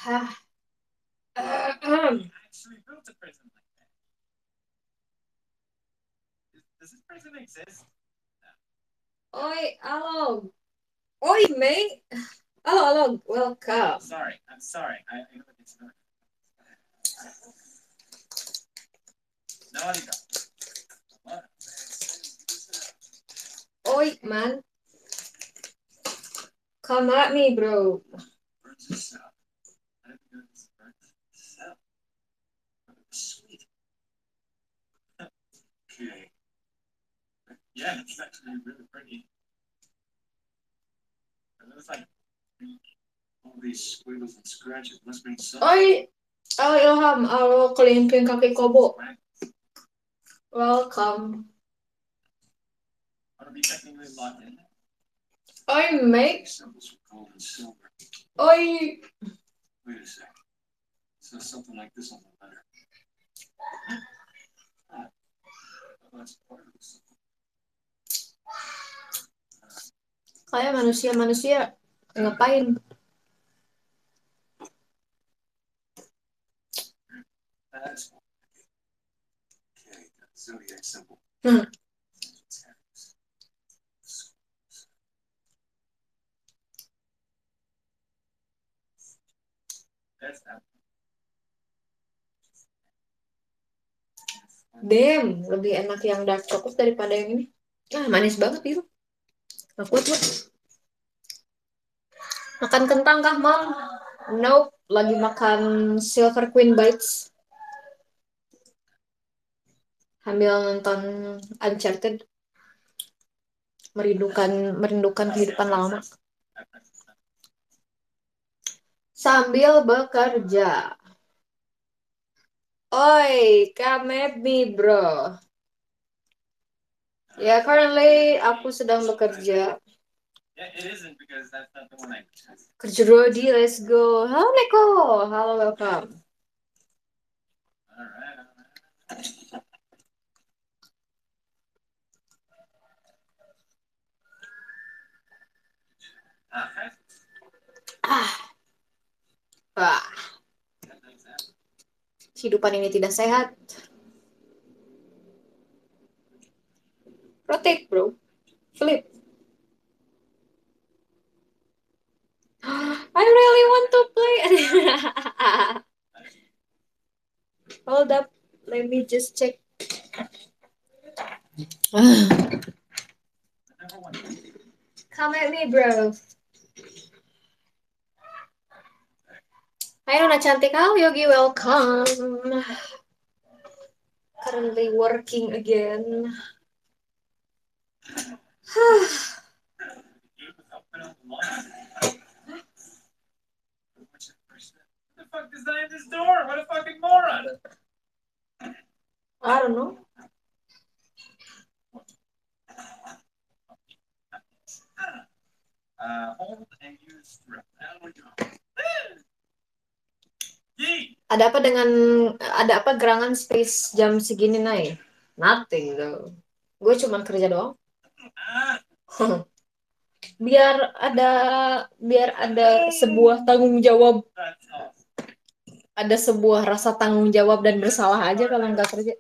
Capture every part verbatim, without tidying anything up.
Hah. Ahem. Oi, halo. Oi, Mei. Halo, halo. Welcome. Oi, man. Come at me, bro. Oi, halo Ilham. Halo, kelingking kaki kobo. Welcome. Oi, Mei. Oi. Kayak manusia-manusia ngapain? Hmm. Damn, lebih enak yang dark coklat daripada yang ini. Ah, manis banget itu. Gak kuat, kuat. Makan kentang kah, Mom? Nope, lagi makan Silver Queen Bites. Sambil nonton Uncharted, merindukan merindukan kehidupan lama. Sambil bekerja. Oi, come at me, bro. Ya, currently aku sedang bekerja. Kerja Rodi, let's go. Halo, Neko. Halo, welcome. Ah, ah. Kehidupan ini tidak sehat. Rotate, bro. Flip. I really want to play. Hold up. Let me just check. Come at me, bro. Hai Nona cantik. Halo Yogi, welcome. Currently working again. I don't know. Ada apa dengan ada apa gerangan space jam segini naik? Nothing though. Gue cuma kerja doang. Biar ada biar ada sebuah tanggung jawab, ada sebuah rasa tanggung jawab dan bersalah aja kalau nggak kerja.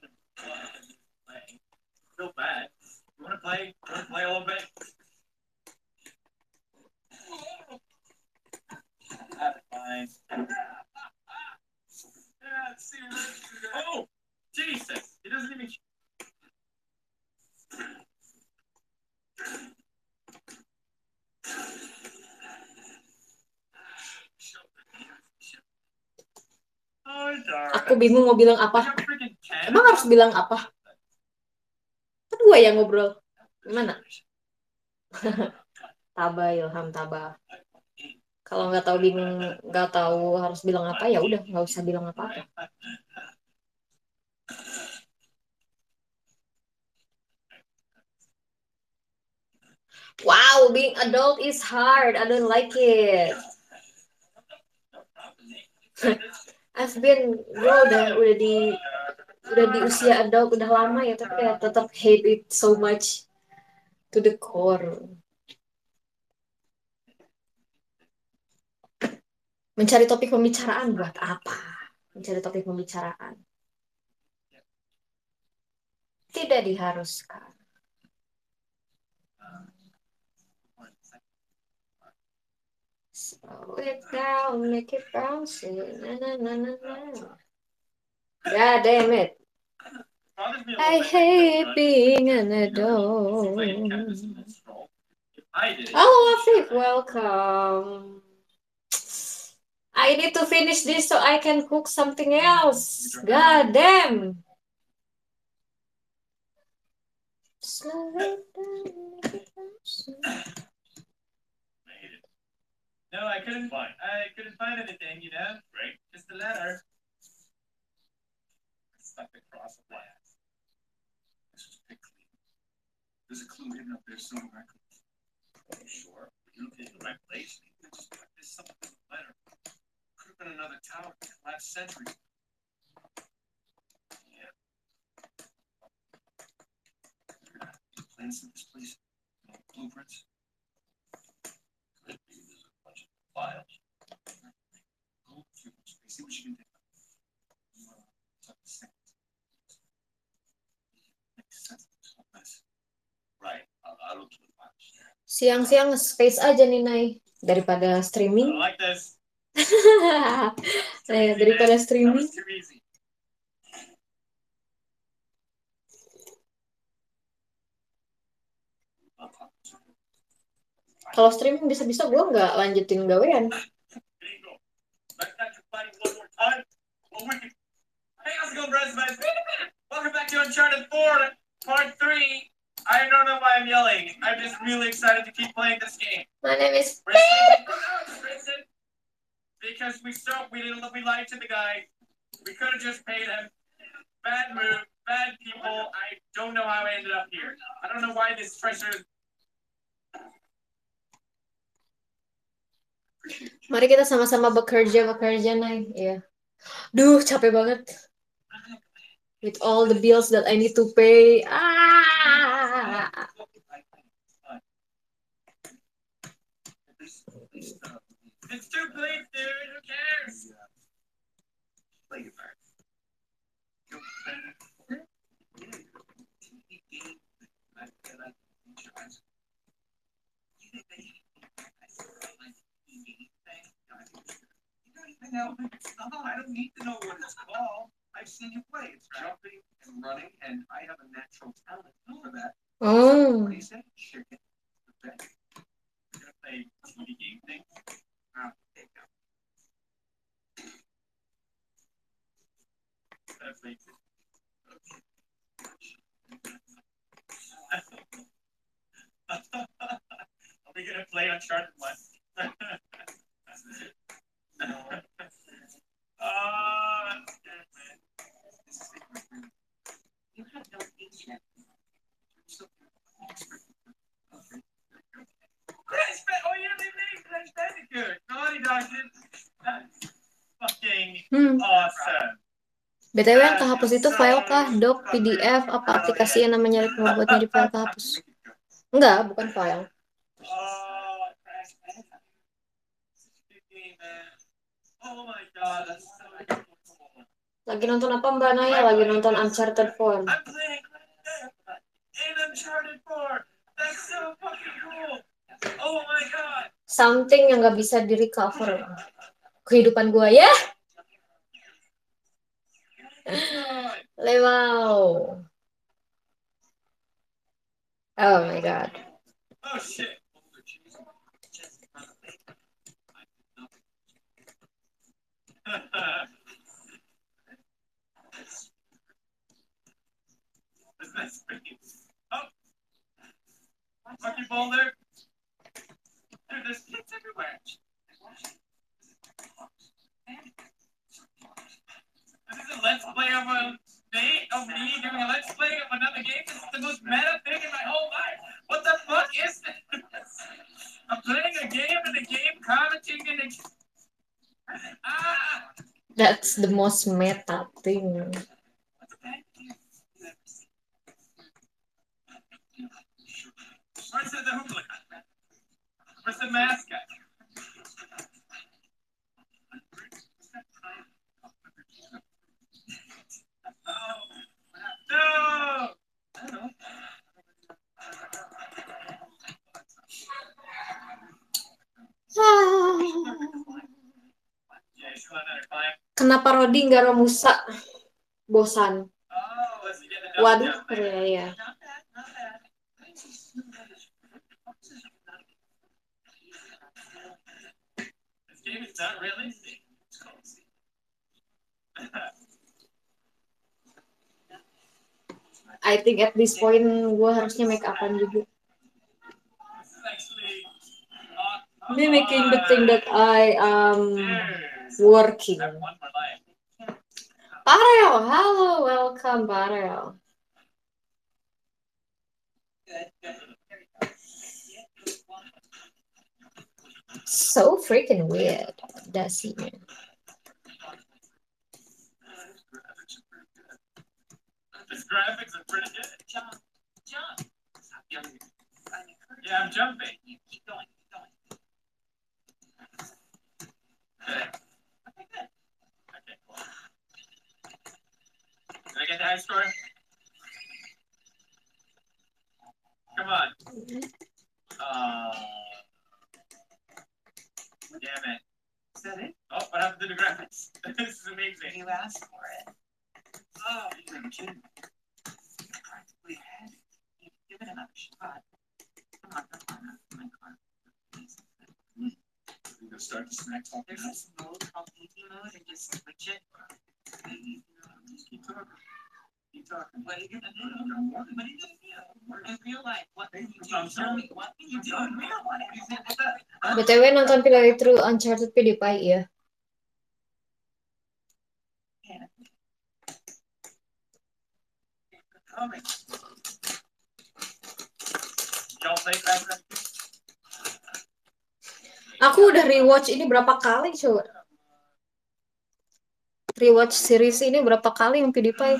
Aku bingung mau bilang apa. Emang harus bilang apa? Kedua yang ngobrol. Gimana? Tabah Ilham tabah. Kalau nggak tahu bingung, nggak tahu harus bilang apa ya udah nggak usah bilang apa-apa. Wow, being adult is hard. I don't like it. I've been, gue udah udah di udah di usia adult udah lama ya, tapi kayak tetap hate it so much to the core. Mencari topik pembicaraan buat apa? Mencari topik pembicaraan. Tidak diharuskan. Slow it down, make it bounce. Na, na, na, na, na. God damn it. I hate being an adult. Oh, Afif, welcome. I need to finish this so I can cook something else. God damn. Slow it down, make it bounce. No, I couldn't find. I couldn't find anything, you know. Right. Just a letter. Stuck across the glass. This was picked clean. There's a clue hidden up there somewhere. Are you sure? You look in the right place. You just put this something in the letter. Could have been another tower in the last century. Yeah. Plans to this place. Blueprints. Could be there's a bunch of files. Go through. See what you can do. Siang-siang space aja nih, Nay. Daripada streaming. Like this. Nah, daripada streaming. Kalau streaming bisa-bisa gue nggak lanjutin gawean. Hey, how's it going, brothers? Welcome back to Uncharted four, Part three. I don't know why I'm yelling. I'm just really excited to keep playing this game. My name is Princeton. Because we so we didn't we lied to the guy. We could have just paid him. Bad move, bad people. I don't know how I ended up here. I don't know why this treasure. Mari kita sama-sama bekerja bekerja, Nay. Iya. Duh, capek banget. With all the bills that I need to pay. Ah. It's too late, dude. Who cares? Play your part. I know. Uh-huh, I don't need to know what it's called. I've seen you play. It's jumping and running, and I have a natural talent for that. Oh. What do you say? Chicken. Okay. You're gonna play T V game thing? Ah, there you go. That's me. Are we gonna play Uncharted one? Uh, you have no patience. Crash Bandicoot! Oh, yeah, they made Crash Bandicoot! Naughty Dog did. That's fucking Hmm. awesome. B T W yang kehapus itu file kah, doc, P D F, apa aplikasi yang namanya membuatnya di file kehapus? Enggak, bukan file. Oh, Crash Bandicoot. Oh my god, that's so cool. Lagi nonton apa Mbak Naya? Lagi nonton Uncharted four. I'm playing in Uncharted four. That's so fucking cool. Oh my god. Something yang nggak bisa di recover. Kehidupan gua ya. Lewau. Oh my god. Oh shit. Oh, Monkey Boulder. Dude, there's kids everywhere. This is a let's play of a day of me doing a let's play of another game. This is the most meta thing in my whole life. What the fuck is this? I'm playing a game and a game commenting and a... Ah! That's the most meta thing. Where's the hooligan? Where's the mascot? Kenapa Rodi nggak Romusa? Bosan. Oh, let's get the double Waduh, jump ya, there. ya. Not bad, not bad. This game is not realistic. It's called I think at this point gue harusnya make upan juga. This is actually. Uh, Be making the thing that I am Cheers. working. Have one more life. Parel, hello, welcome, Parel. Good, good. So freaking weird. That scene. His graphics are pretty good. Jump, jump. Stop jumping. Yeah, I'm jumping. You keep going, keep going. Okay. Okay, good. Okay, cool. Did I get the high score? Come on. Uh, damn it. Is that it? Oh, what happened to the graphics? This is amazing. You asked for it. Oh, you're kidding me. I practically had it. You give it another shot. Come on, come on, come on, come on. Please. You gonna start the snack talk? There's this mode called easy mode and just switch it. Just keep talking. Keep talking. What are you gonna do? What are you gonna do? In real life, what can you do? Tell me, what can you do in real life? B T W nonton playthrough Uncharted PewDiePie ya. Y'all play Crash? Aku udah rewatch ini berapa kali coba. Rewatch series ini berapa kali yang PewDiePie.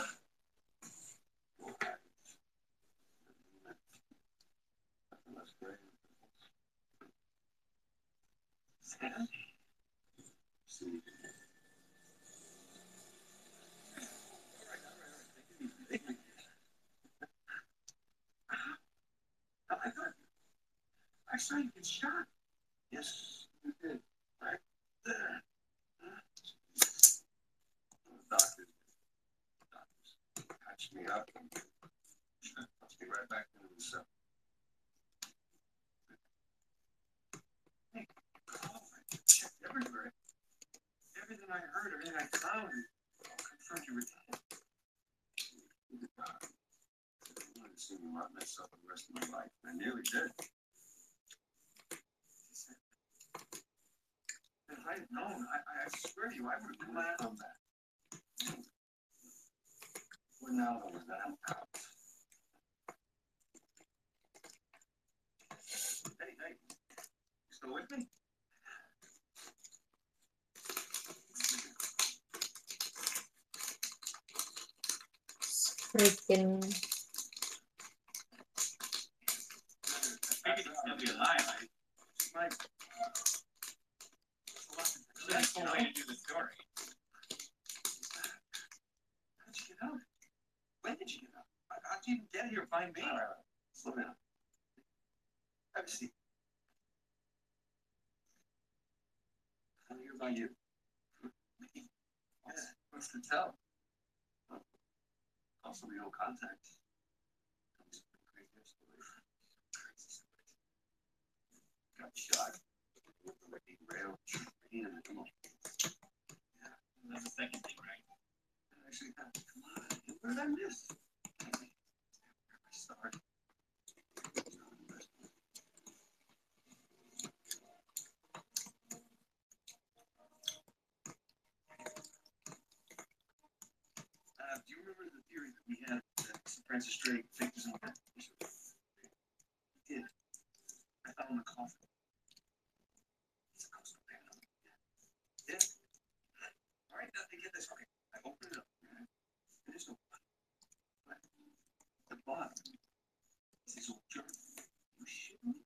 I saw you get shot. Yes, you did. Right there. Doctors, doctors patched me up and pushed me right back into the cell. Hey, oh, I checked everywhere. Everything I heard, everything I found, confirmed you were dead. I wanted to see me rot myself for the rest of my life. I nearly did. If I had known, I, I swear to you, I would have planned on that. Well, now that I'm out. Hey, hey, you still with me? Freaking. I think it's gonna be alive. I, like, that's the way to do the story. How did you get out? When did you get out? How'd you even get here? Find me. All right, slow down. Have a seat. I'm here by you. Yeah, what's to tell? Also, the old contact. Got shot. Rail. Yeah, come on. Yeah, that's the second thing, right? Actually, come on. What did I miss? Sorry. Uh, do you remember the theory that we had that Francis Drake faked his own death? He did. I found the coffin. It's a coastal panel. Yeah. All right, now to get this right. I opened it up. Right? There's no blood. The bottom is his old journal. You shit me?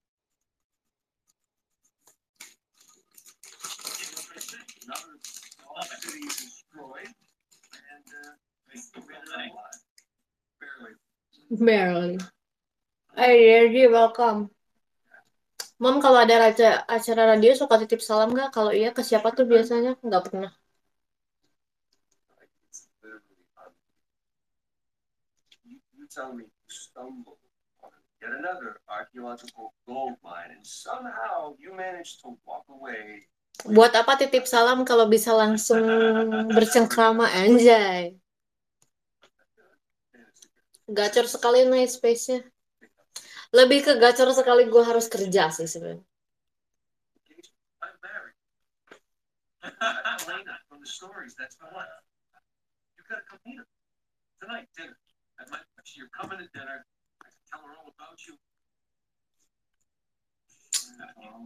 Another all city is destroyed, and uh, they still ran it alive. Barely. Barely. Hey, Reggie, welcome. Mom, kalau ada acara, acara radio suka titip salam nggak? Kalau iya, ke siapa tuh biasanya? Nggak pernah. tell me you stumbled on yet another archaeological gold mine and somehow you managed to walk away. Buat apa titip salam kalau bisa langsung bercengkrama, anjay. Gacor sekali nih space-nya. Lebih ke gacor sekali gue harus kerja sih sebenarnya. I'm married. Elena, from the stories, that's my wife. You gotta come meet her. Tonight, dinner. At my, you're coming to dinner. I can tell her all about you. I'm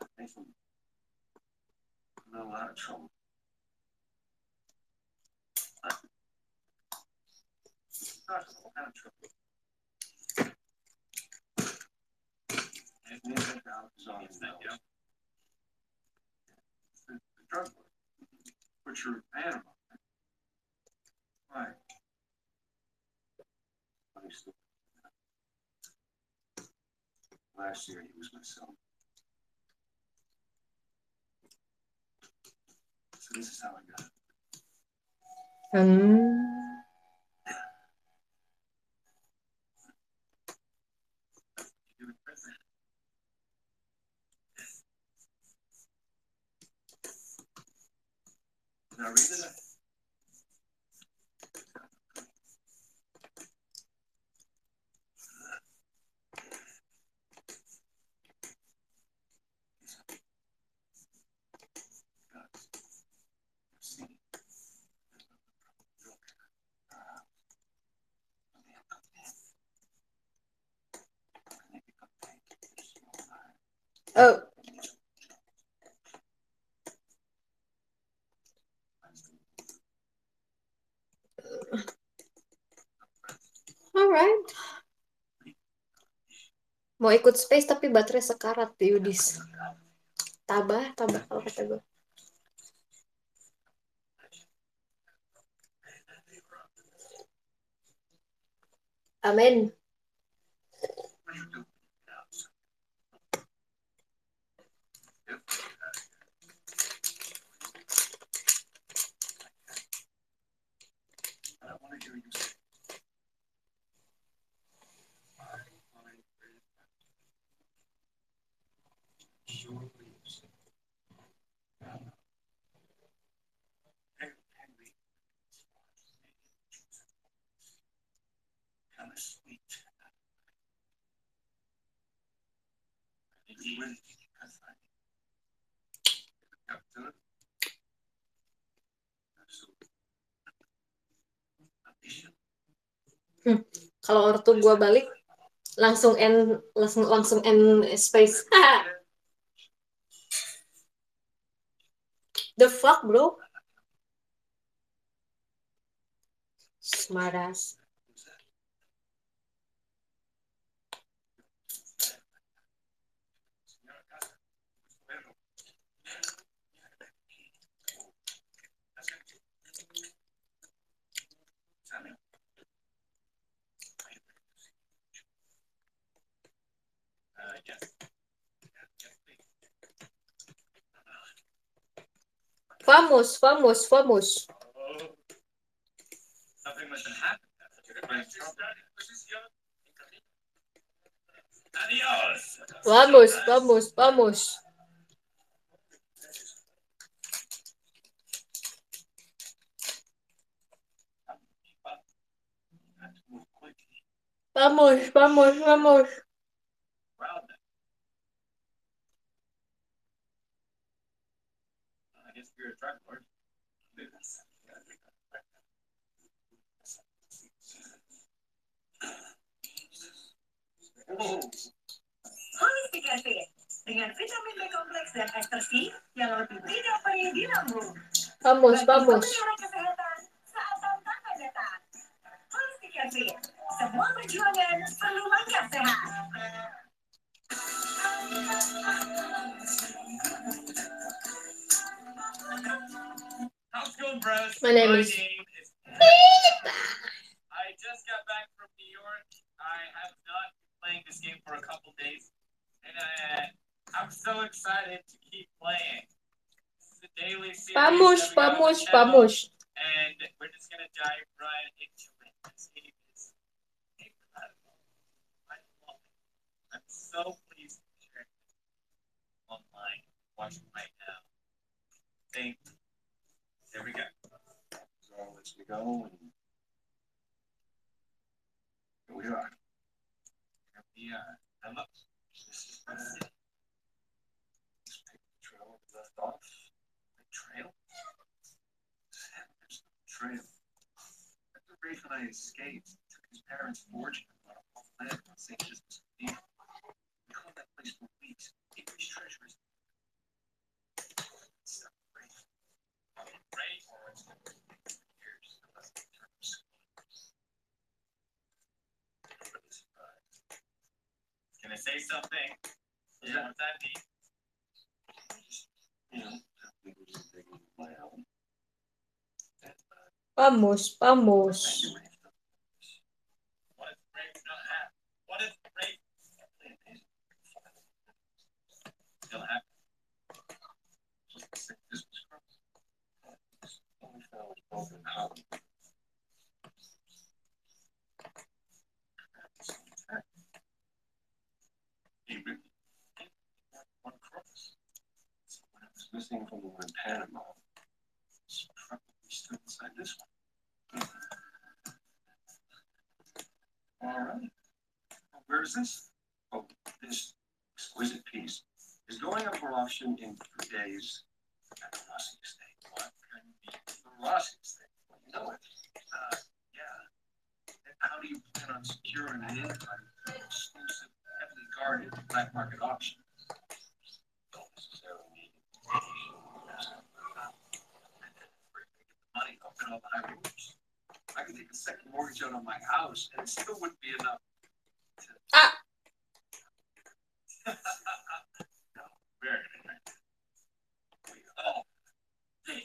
in a lot of trouble. Not all kind of trouble. And we went out on the drug lord. But you're a fan of mine. Why? Funny story. Last year he was my son. So this is how I got it. Hmm. Now read it. Oh. Alright. Mau ikut space tapi baterai sekarat di Yudis. Tabah, tabah kalau kata gue. Amin. Kind of sweet. You really that's right. Hmm. Kalau ortu gue balik langsung end langsung langsung end space. The fuck, bro? Smartass. Famous, famous, famous. Nothing must have happened. Adios. Vamos, vamos, vamos. Vamos, vamos, vamos. I guess you're a drug lord. Holistic dengan vitamin B kompleks dan ekstraksi yang lebih tidak perih di lambung. Vamos, vamos. Kesehatan saat tantangan datang. Holistic Cafe. Semua perjuangan perlu langkah sehat. How's it going, bros? My name is name is I just got back from New York. I have not been playing this game for a couple days, and I, I'm so excited to keep playing. This is a daily series. Vamos, vamos, vamos. And we're just gonna dive right into it. This game is So please share online. Watch it right now. Thank you. There we go. So let's go and here we are. Here we are. And look, this is the city. This paper trail we left off. The trail. There's no trail. After Rafe and I escaped, took his parents' fortune and bought a whole land on Saint Joseph's Cathedral. We called that place for weeks. English treasures. Except Rafe. Rafe. Years. Unless they turn to scholars. Really surprised. Can I say something? Yeah. What's that mean? You know, we were just digging my own. And, uh, Vamos, vamos. what if Rafe not have? What if Rafe still have? This was gross. Only found was broken out. He ripped one cross. So when it was missing from the one in Panama, this truck would be still inside this one. All right. Where is this? Oh, this exquisite piece is going up for auction in three days at the Rossi Estate. What can be the Rossi Estate? Well, you know it. Uh, yeah. And how do you plan on securing an income from exclusive, heavily guarded black market auction? Don't necessarily need invitation. Money up in all the high roofs. I could take a second mortgage out on my house, and it still wouldn't be enough. Ah. No, very good. Oh, hey.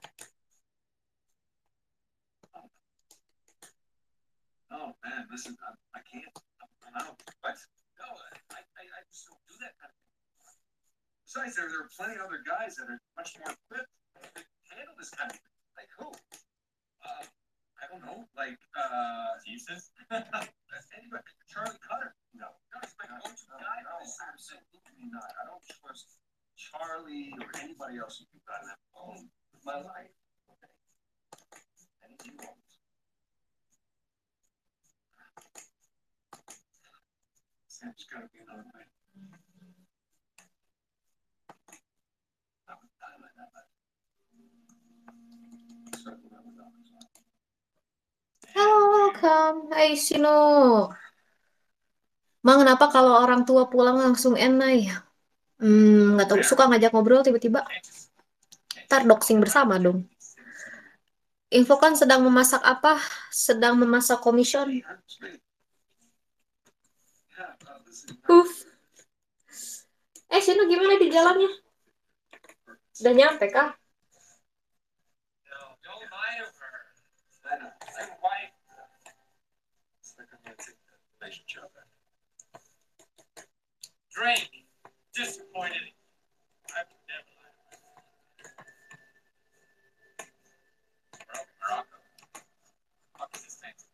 Oh man, listen, I, I can't. I'm out. What? No, I, I, I just don't do that kind of thing. Besides, there, there are plenty of other guys that are much more equipped to handle this kind of thing. Like who? Uh, I don't know. Like, uh, Jesus? Anybody? Charlie Cutter? No. No, he's my go-to guy for this sort of thing. Absolutely not. I don't trust Charlie or anybody else you can got on that phone with my life. Okay. And you won't. Sam's gotta be another way. That was diamond, that was. Circle that with others. Hello, welcome. Hai, Sino. Mang, kenapa kalau orang tua pulang langsung enai? Hmm, nggak tahu. Suka ngajak ngobrol tiba-tiba. Ntar doxing bersama dong. Info kan sedang memasak apa? Sedang memasak komision. Uf. Eh, Sino gimana di jalannya? Udah nyampe kah? No, don't lie to her. Say white. Drake, disappointed. I would never lie to her. Morocco. What is this thing?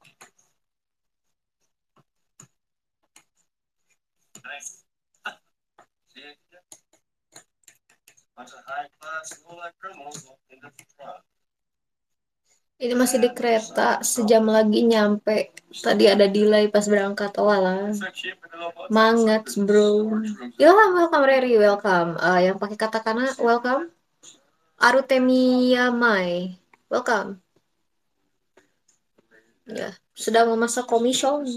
Nice. See it? Bunch of high-class, low-life criminals in the front. Ini masih di kereta, sejam lagi nyampe. Tadi ada delay pas berangkat. Oh alah. Mangat, bro. Welcome, welcome, Rary, welcome. Uh, yang pakai katakana, welcome. Arutemiya Mai, welcome. Ya, sedang memasak komision.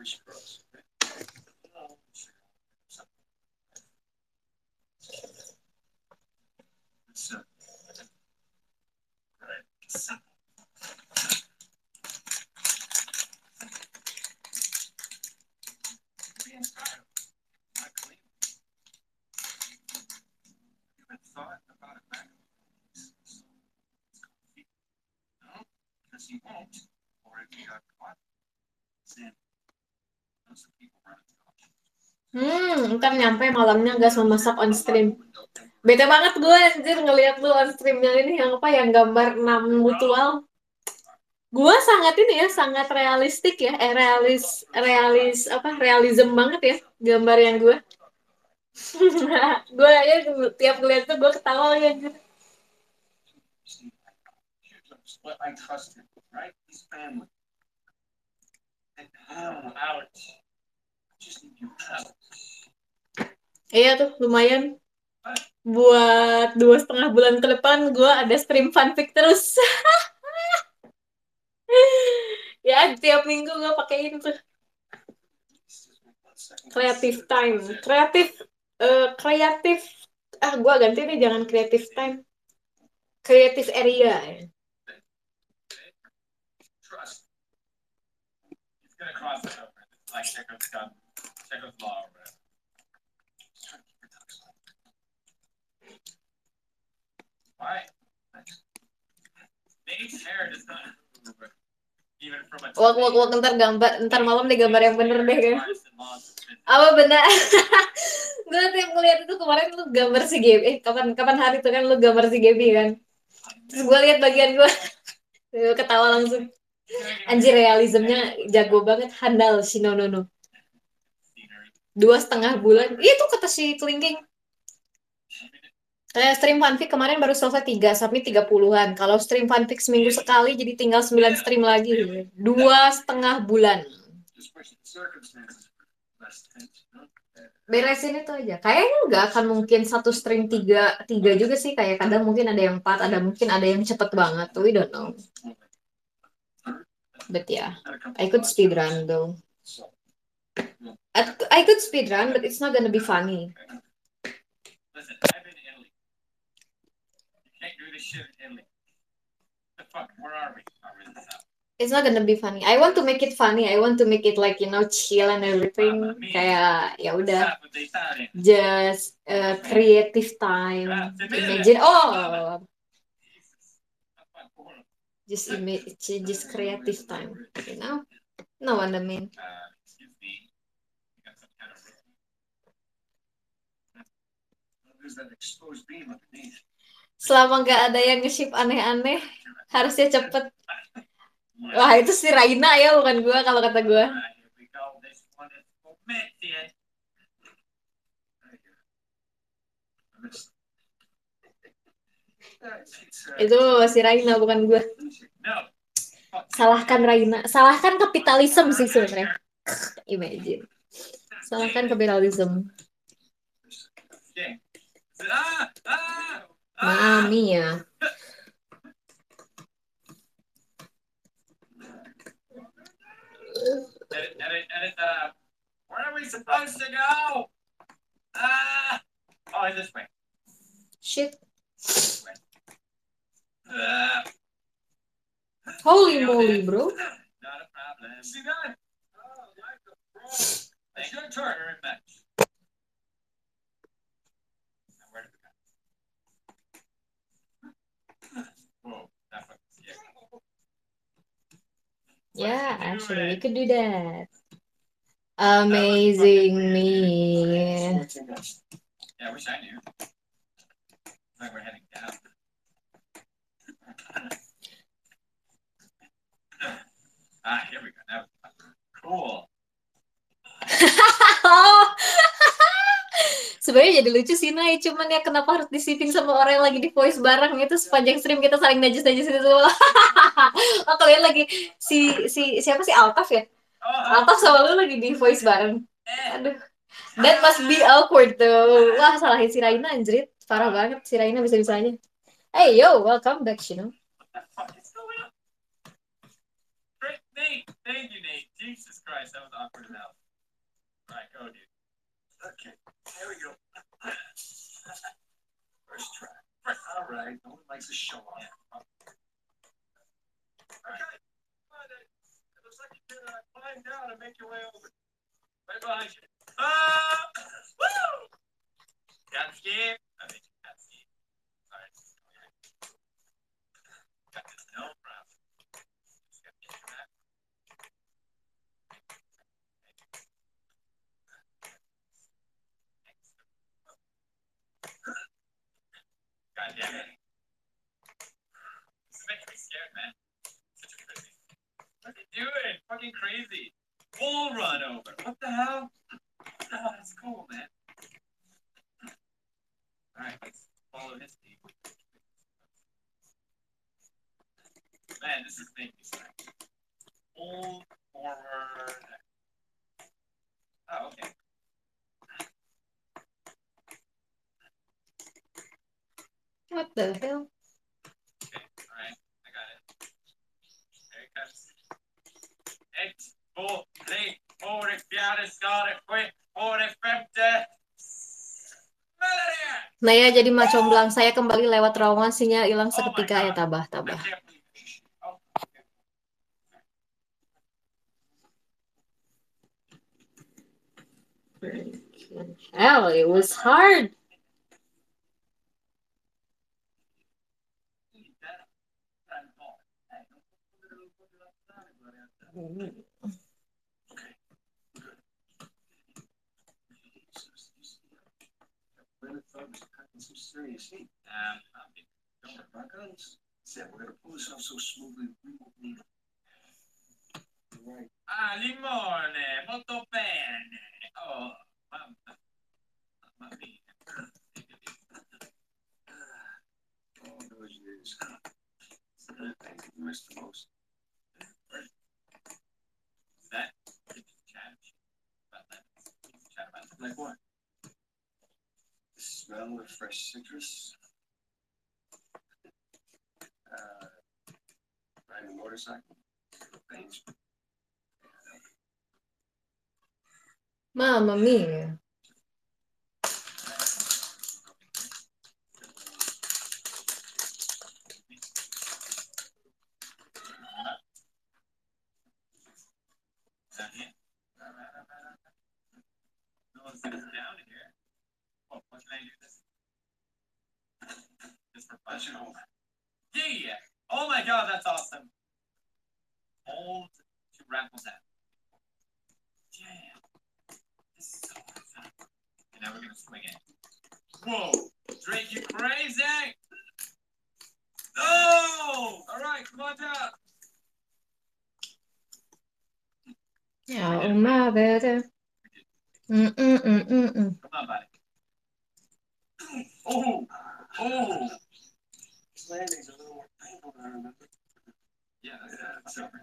He won't, or if he got caught, then those people run it. Hmm, ntar nyampe malamnya gas memasak on stream. Bete banget gue anjir ngeliat lu on streamnya ini yang apa yang gambar enam mutual. Gue sangat ini ya, sangat realistik ya, eh realis, realis apa, realism banget ya. gambar yang gue. Gue aja tiap ngeliat tuh gue ketawa ya. What I trust him, right? His family. And how? Ouch. I just need you out. Iya tuh lumayan. Buat dua setengah bulan ke depan gue ada stream fanfic terus. Ya tiap minggu gue pakein tuh. Creative time, kreatif, eh, kreatif. Ah gue ganti nih jangan creative time, creative area. Trust. He's gonna cross it over. It's like Chekhov's gun, Chekhov's law or whatever. Just trying to keep your tongue slick. Why? Nate's hair does not move even from a Wak wak wak ntar gambar, ntar malam deh gambar yang bener deh kan. Apa benar? Gue tiap ngeliat itu kemarin lu gambar si Gaby. Eh kapan kapan hari itu kan lu gambar si Gaby kan. Terus gue lihat bagian gue ketawa langsung. Anjir realismnya jago banget, handal si Nonono. Dua setengah bulan. Itu kata si Kelingking. Kayak stream fanfic kemarin baru selesai tiga, submit tiga puluhan. Kalau stream fanfic seminggu sekali jadi tinggal sembilan stream lagi. Dua setengah bulan. Beresin itu aja. Kayaknya nggak akan mungkin satu stream tiga, tiga juga sih. Kayak kadang mungkin ada yang empat, ada mungkin ada yang cepet banget. We don't know. But yeah, I could speedrun though. I, I could speedrun, but it's not gonna be funny. Listen, I've been to Italy. You can't do this shit in Italy. The fuck? Where are we? Are we in the south? It's not gonna be funny. I want to make it funny. I want to make it like you know chill and everything. Kayak ya udah, just uh, creative time. Imagine oh, just image, just creative time. You know, know what I mean. Uh, excuse me. You got some kind of rhythm. There's that exposed beam underneath. Selama nggak ada yang nge-ship aneh-aneh, harusnya cepet. Wah itu si Raina ya, bukan gua kalau kata gua. Alright, here we go. This one is romantic. Itu si Raina bukan gua. No. Salahkan Raina, salahkan kapitalisme sih sebenarnya. Imagine. Salahkan kapitalisme. Okay. Ah, ah, ah. Mami ya. Edit, edit, edit that out. Where are we supposed to go? Ah! Oh, this way. Shit. This way. Ah. Holy moly, bro. Not a problem. See that? Oh, like a pro. Thank you, Turner and match. Now, where did we go? Whoa, that fucking scary. Yeah, actually, we could do that. Amazing me. Yeah, I wish I knew. Like we're heading down. Ah, here we go. That was fun. Cool. Sebenarnya jadi lucu sih Nay, cuman ya kenapa harus disipin sama orang yang lagi di voice bareng itu sepanjang stream kita saling najis-najis itu semua. Oh kalian lagi si si siapa sih Altaf ya? Altaf sama lu lagi di voice bareng. Aduh. That must be awkward tuh. Wah, salahin si Raina anjrit. Parah banget si Raina bisa-bisanya. Hey yo, welcome back, Shino. What the fuck is going on? Great, Nate. Thank you, Nate. Jesus Christ, that was awkward enough. All right, go, dude. Okay, here we go. First try. All right, no one likes a show off. Yeah. Okay. It looks like you can uh, climb down and make your way over. Right behind you. Ah! Woo! Got scared? I think you got scared. All right. Got this. No problem. Just got to get you back. God damn it. This is making me scared, man. Such a crazy. What are you doing? Fucking crazy. Bull run over. What the hell? cool, man. All right, let's follow his lead. Man, this is making me sad. Hold forward. Oh, okay. What the hell? Okay, all right, I got it. There it comes. Ett, två, tre, fyra, fjärde, skade, sju, fyra, femte. Melody! Naya jadi macomblang, saya kembali lewat terowongan, sinyal hilang seketika ya tabah I tabah. can't believe it. Oh, Hell, it was hard. Leonard thought was cutting some serious heat. Um, I'm being- don't worry about guns. Said we're gonna pull this off so smoothly we won't need it. Right. Ah, limone, molto bene. Oh, mamma, mamma mia. Oh, those years. It's the thing that you miss the most. That chat about that. Chat about that. Like what? The smell of fresh citrus. Uh, riding a motorcycle. Pains. Mamma mia. Down here. No one sits down here. Oh, what can I do this? Just for fun. Yeah. Oh my god, that's awesome. Hold to raffle down. Damn. This is so awesome. And now we're gonna swing it. Whoa! Drake, you crazy! Oh! Alright, come on down. Ya, uma better. Mm mm mm mm mm. Come on, buddy. Oh! Oh! Landing's a little more painful than I remember. Yeah, that's over.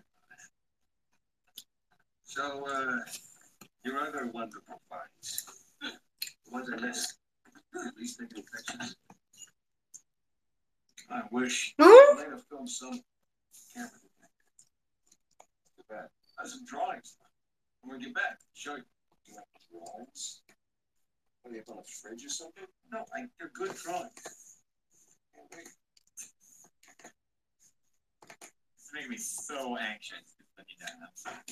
So, uh, your other wonderful finds. The ones I missed. At least they can infections. I wish. Huh? Might have filmed some camera. Too bad. I have some drawings. I'm gonna get back. Show you. You like drawings? What are you up on a fridge or something? No, I, they're good drawings. Can't wait. It's making me so anxious. Let me down. I'm sorry.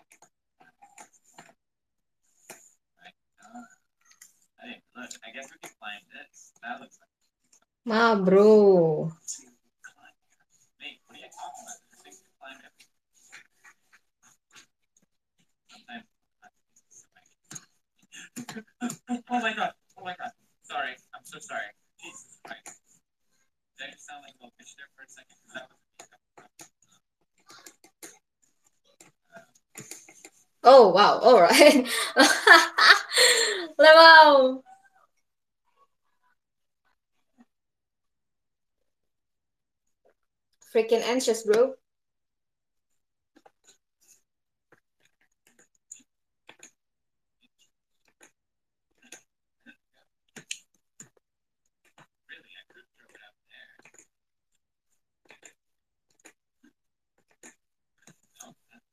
Right. Uh, hey, look. I guess we can climb this. That looks like. Ma, bro. See, we can climb here. Mate, what are you talking about? There's things to climb everywhere. Sometimes. Oh my god. Oh my god. Sorry. I'm so sorry. Jesus Christ. Did I sound like a little bitch there for a second? That was Oh, wow. All right. Wow. Freaking anxious, bro. really, I could throw it out there. No, that's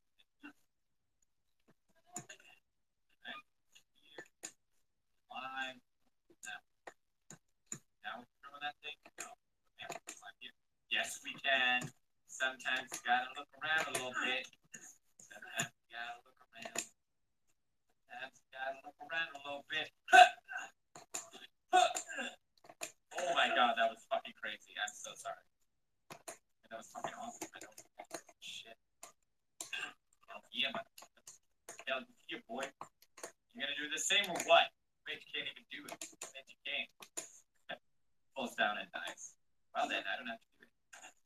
right here. Climb. Now, now we throw that thing. No. Yeah, climb here. Yes, we can. Sometimes you gotta look around a little bit. Sometimes you gotta look around. Sometimes you gotta look around a little bit. Oh my god, that was fucking crazy. I'm so sorry. That was fucking awesome. I don't shit. Hell yeah, man. Hell yeah, boy. You gonna do the same or what? Wait, you can't even do it. Then you can't. Pulls down and dies. Well then, I don't have to do it.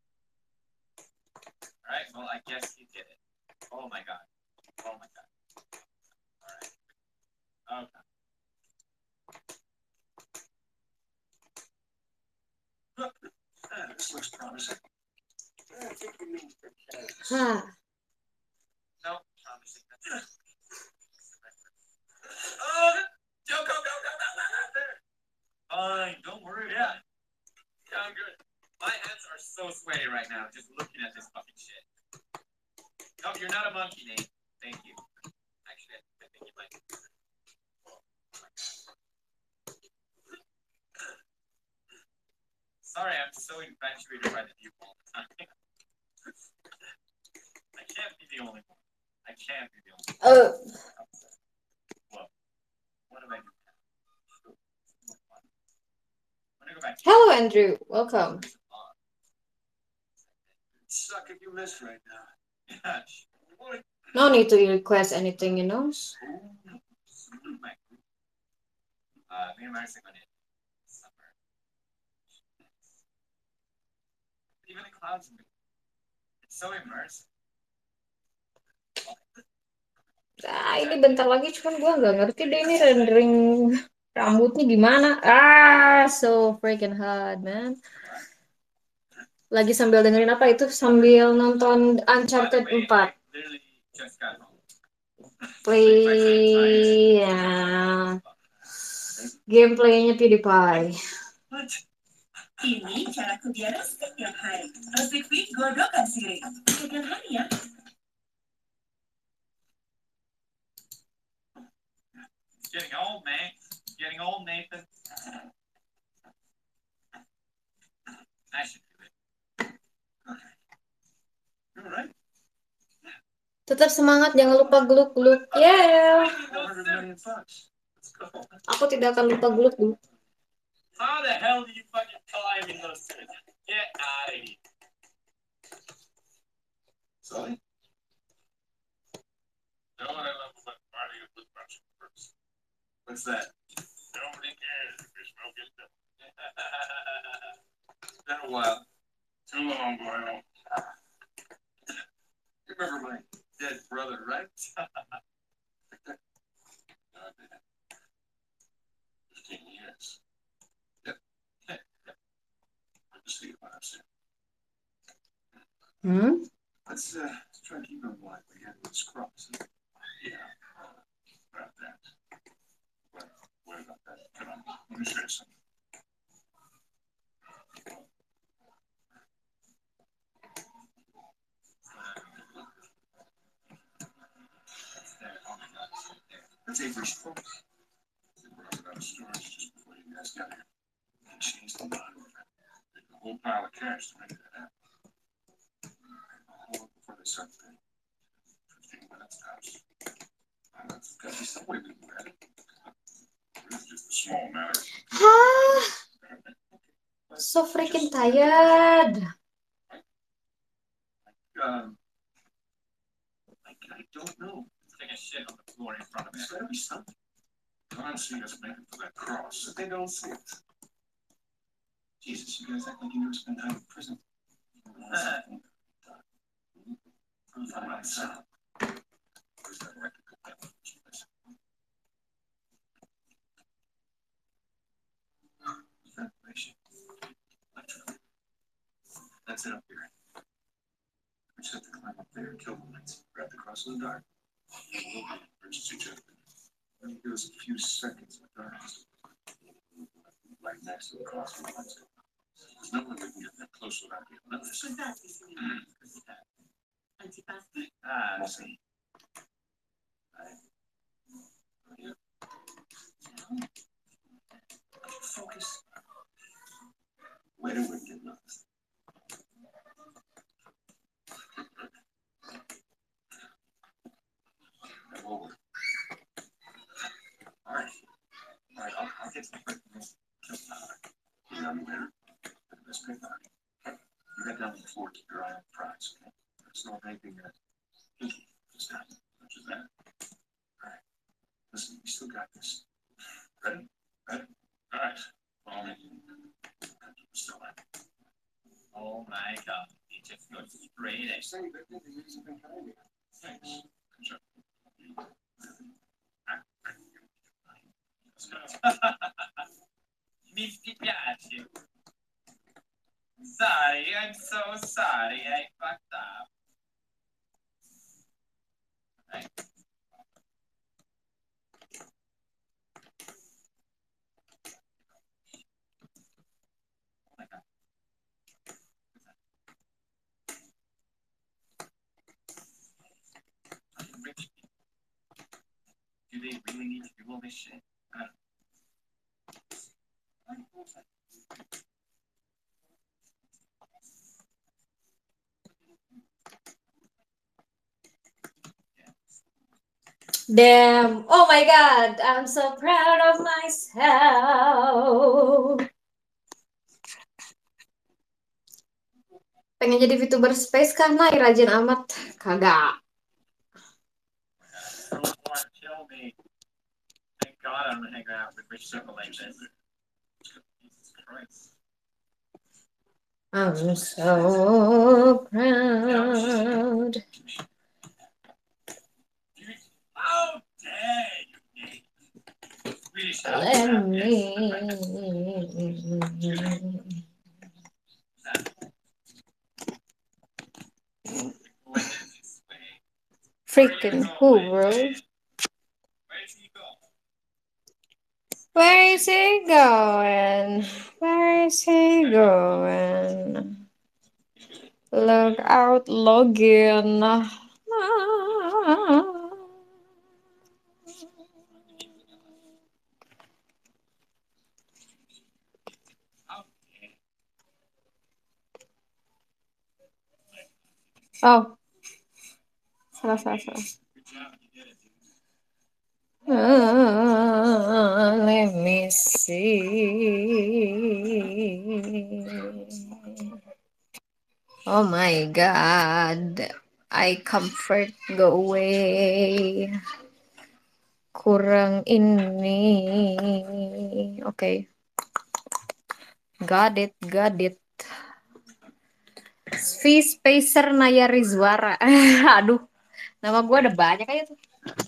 Alright, well I guess you did it. Oh my god. Oh my god. Alright. Okay. This looks promising. I think it means for kids. Hah. No, promising. Oh, go, go, go, go, go, go, go, there. Fine, don't worry. Yeah. Yeah, I'm good. My hands are so sweaty right now just looking at this fucking shit. No, you're not a monkey, Nate. Thank you. Actually, I think you might. Sorry, I'm so infatuated by the view all the time. I can't be the only one. I can't be the only one. Oh, Well, what have I done? I'm gonna go back. hello, Andrew. Welcome. Suck if you miss right now. Yeah. What? No need to request anything, you know. Uh, me and Marcy went in summer. Even the clouds move. It's so immersive. Ah, ini bentar lagi, cuman gue nggak ngerti deh ini rendering rambutnya gimana. Ah, so freaking hard, man. Lagi sambil dengerin apa itu? Sambil nonton Uncharted empat. Literally just got home. Play ya. Gameplaynya PewDiePie. What? Ini caraku biar setiap hari. Resik fit godokan sirih. Setiap hari ya. Getting old, man. Getting old, Nathan. I should do it. Okay. You're right. Tetap semangat, jangan lupa gluk-gluk. Yeah. four hundred million bucks. Let's go. Aku tidak akan lupa gluk-gluk. How the hell do you fucking climb in those suits? Get out of here. Sorry? You know what I love about partying with bunch of first? What's that? Nobody cares if you're smoking dope. It's been a while. Too long, boy. You remember my dead brother, right? No, I didn't. Fifteen years. Yep. Yep. Good to see you, Marcy. Hmm? Let's uh, let's try to keep him alive again with scrubs. Yeah. Uh, about that. What, what about that? Come on. Let me show you something. That's Avery's fault. They were out of storage just before you guys got here. They changed the bottom of it. They had a whole pile of cash to make that happen. Hold it before they start paying. Fifteen minutes tops. Oh, that's gotta be some way we can do that. It's just a small matter. Hah, so freaking tired. Um, I, I don't know. Take a shit on the floor in front of me. There's gotta be something. I don't see us making for that cross. They don't see it. Jesus, you guys act like you never spent time in prison. From my son. Where's that electrical panel? Ventilation. Electrical. That's it up here. We just have to climb up there and kill the lights. Grab the cross in the dark. Emergency check. Then give us a few seconds of darkness. Right next to the cross in the lights. There's no way we can get that close without getting noticed. Scusate, signore. Antipasti? Ah, I see. Right. Yeah. Focus. Wait till we get noticed. Now over. All right. All right, I'll, I'll get some quick news. You got me there. Let's pick on it. You got down on the floor, keep your eye on the prize, okay? There's no anything that pinky just got much as that. All right. Listen, we still got this. Ready? Ready? All right. Follow me. Still at. Oh my god. He just goes straight at. Say that the reason behind it. Thanks. Good job. Mi spiace. Sorry, I'm so sorry. I fucked up. Right. Oh my God. Rich people. Do they really need to do all this shit? I don't know. Damn. Oh my God. I'm so proud of myself. Pengen jadi VTuber space karena rajin amat. Kagak. Don't want to kill me. Thank God I'm hanging out with rich people like this. Jesus Christ. I'm so proud. How dare you, Nate? Swedish Let House, me. yes. When is he swaying? Freaking who, bro? Where does he go? Where is he going? Where is he going? Look out, Logan. Oh, salah, salah, salah. Good job, you did it, dude. Uh, let me see. Oh my God. I comfort go away. Kurang ini. Okay. Got it, got it. V Spacer Naya Rizwara. Aduh, nama gue ada banyak aja tuh.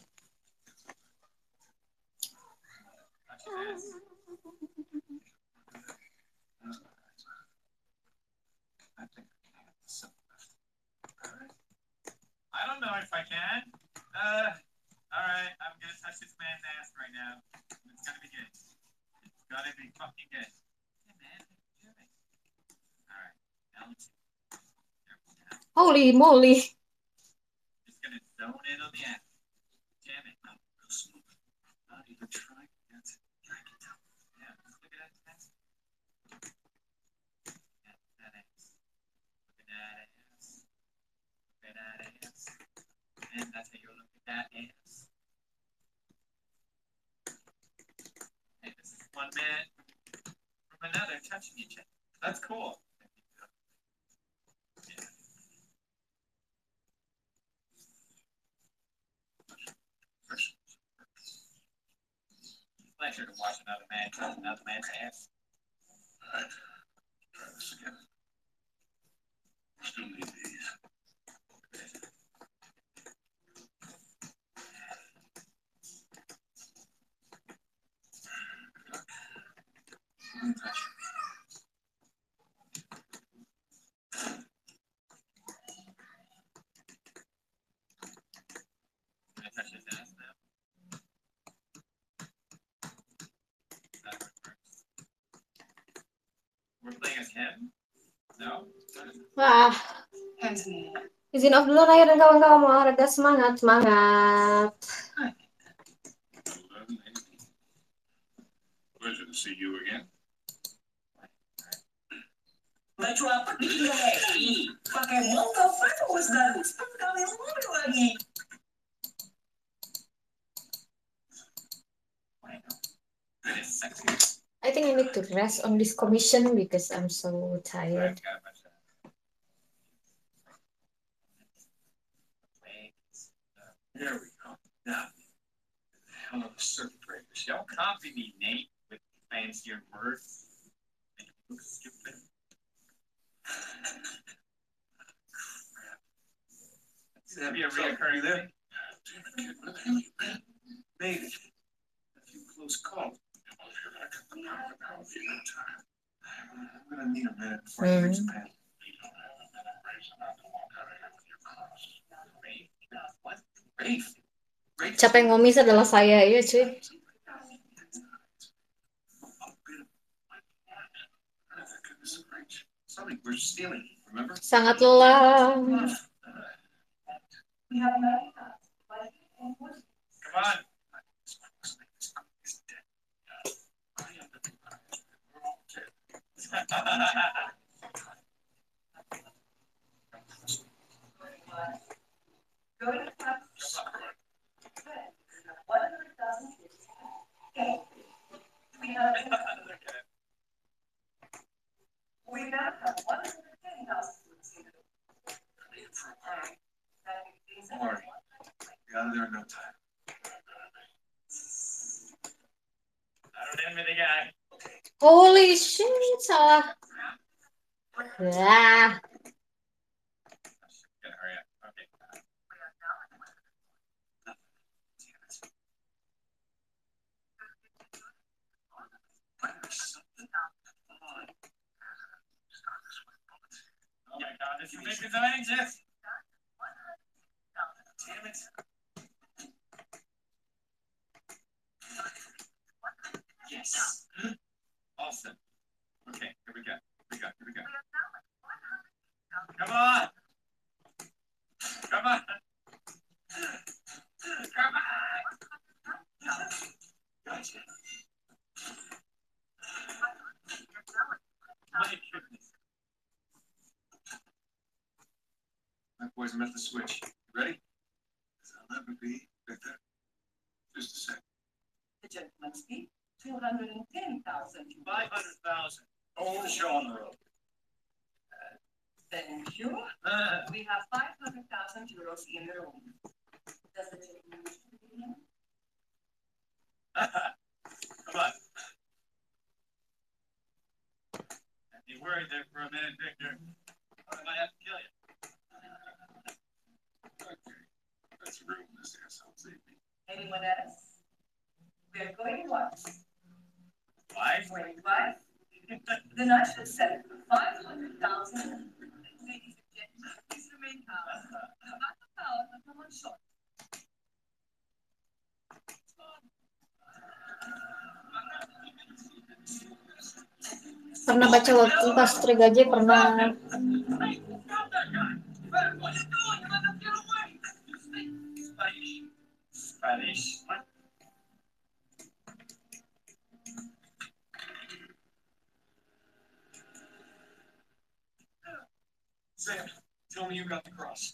I don't know if I can. Uh, all right, I'm gonna touch this man's ass right now. It's gonna be good. It's gonna be fucking good. Hey man, what are you doing? All right, now let's. Holy moly. Just gonna zone in on the ass. Damn it. I'm real smooth. Not even trying. That's it. I can tell. Yeah, just look at that ass. Yeah, that ass. Look at that ass. Look at that ass. And that's how you look at that ass. Hey, this is one man from another touching each other. That's cool. Yeah. Pleasure to watch another man touch another man's ass. All right. Try this again. Still need these. Touch. Can I touch his ass now? We're playing as him? No? Wah. Izin off dulu Naya dan kawan-kawan mau olahraga. Semangat, semangat. Pleasure to see you again. Baju apa nih? Pakai motor bagus dan sekali mobil lagi. I think I need to rest on this commission because I'm so tired. There we go. Now, hell of a circuit breakers. Don't copy me, Nate, with fancier words. Make you look stupid. Crap. This is be a reoccurring thing. Damn it, kid, where the hell you been? Maybe. A few close calls. Well, you're back at the power now if you got time. I'm gonna need a minute before I reach the pen. What? Rafe? Siapa yang ngomis adalah saya ya cuy. Sangat lelah. Come on. Don't worry. Be out of there in no time. I don't envy the guy. Holy shit, salah. Ah. Gotta hurry up. Okay. Oh my god, this is making so anxious. Damn it. Yes. Awesome. Okay, here we go. Here we go. Here we go. Come on. Come on. Come on. Gotcha. My goodness. My boys met the switch. You ready? I'll never be Victor. Just a sec. The gentleman's fee, two hundred ten thousand. Five hundred thousand. Hold the show on the road. Thank you. Uh, We have five hundred thousand euros in the room. Does the gentleman wish to begin? Come on. You worried there for a minute, Victor. I might have to kill you. Okay. Let's ruin this asshole. Save me. Anyone else? We are going once. Five? Going twice. Then I should say five hundred thousand. Ladies and gentlemen, please remain calm. Not the power of someone short. Pernah baca waktu pas Trigaje pernah. Spanish. What? Sam, tell me you got the cross.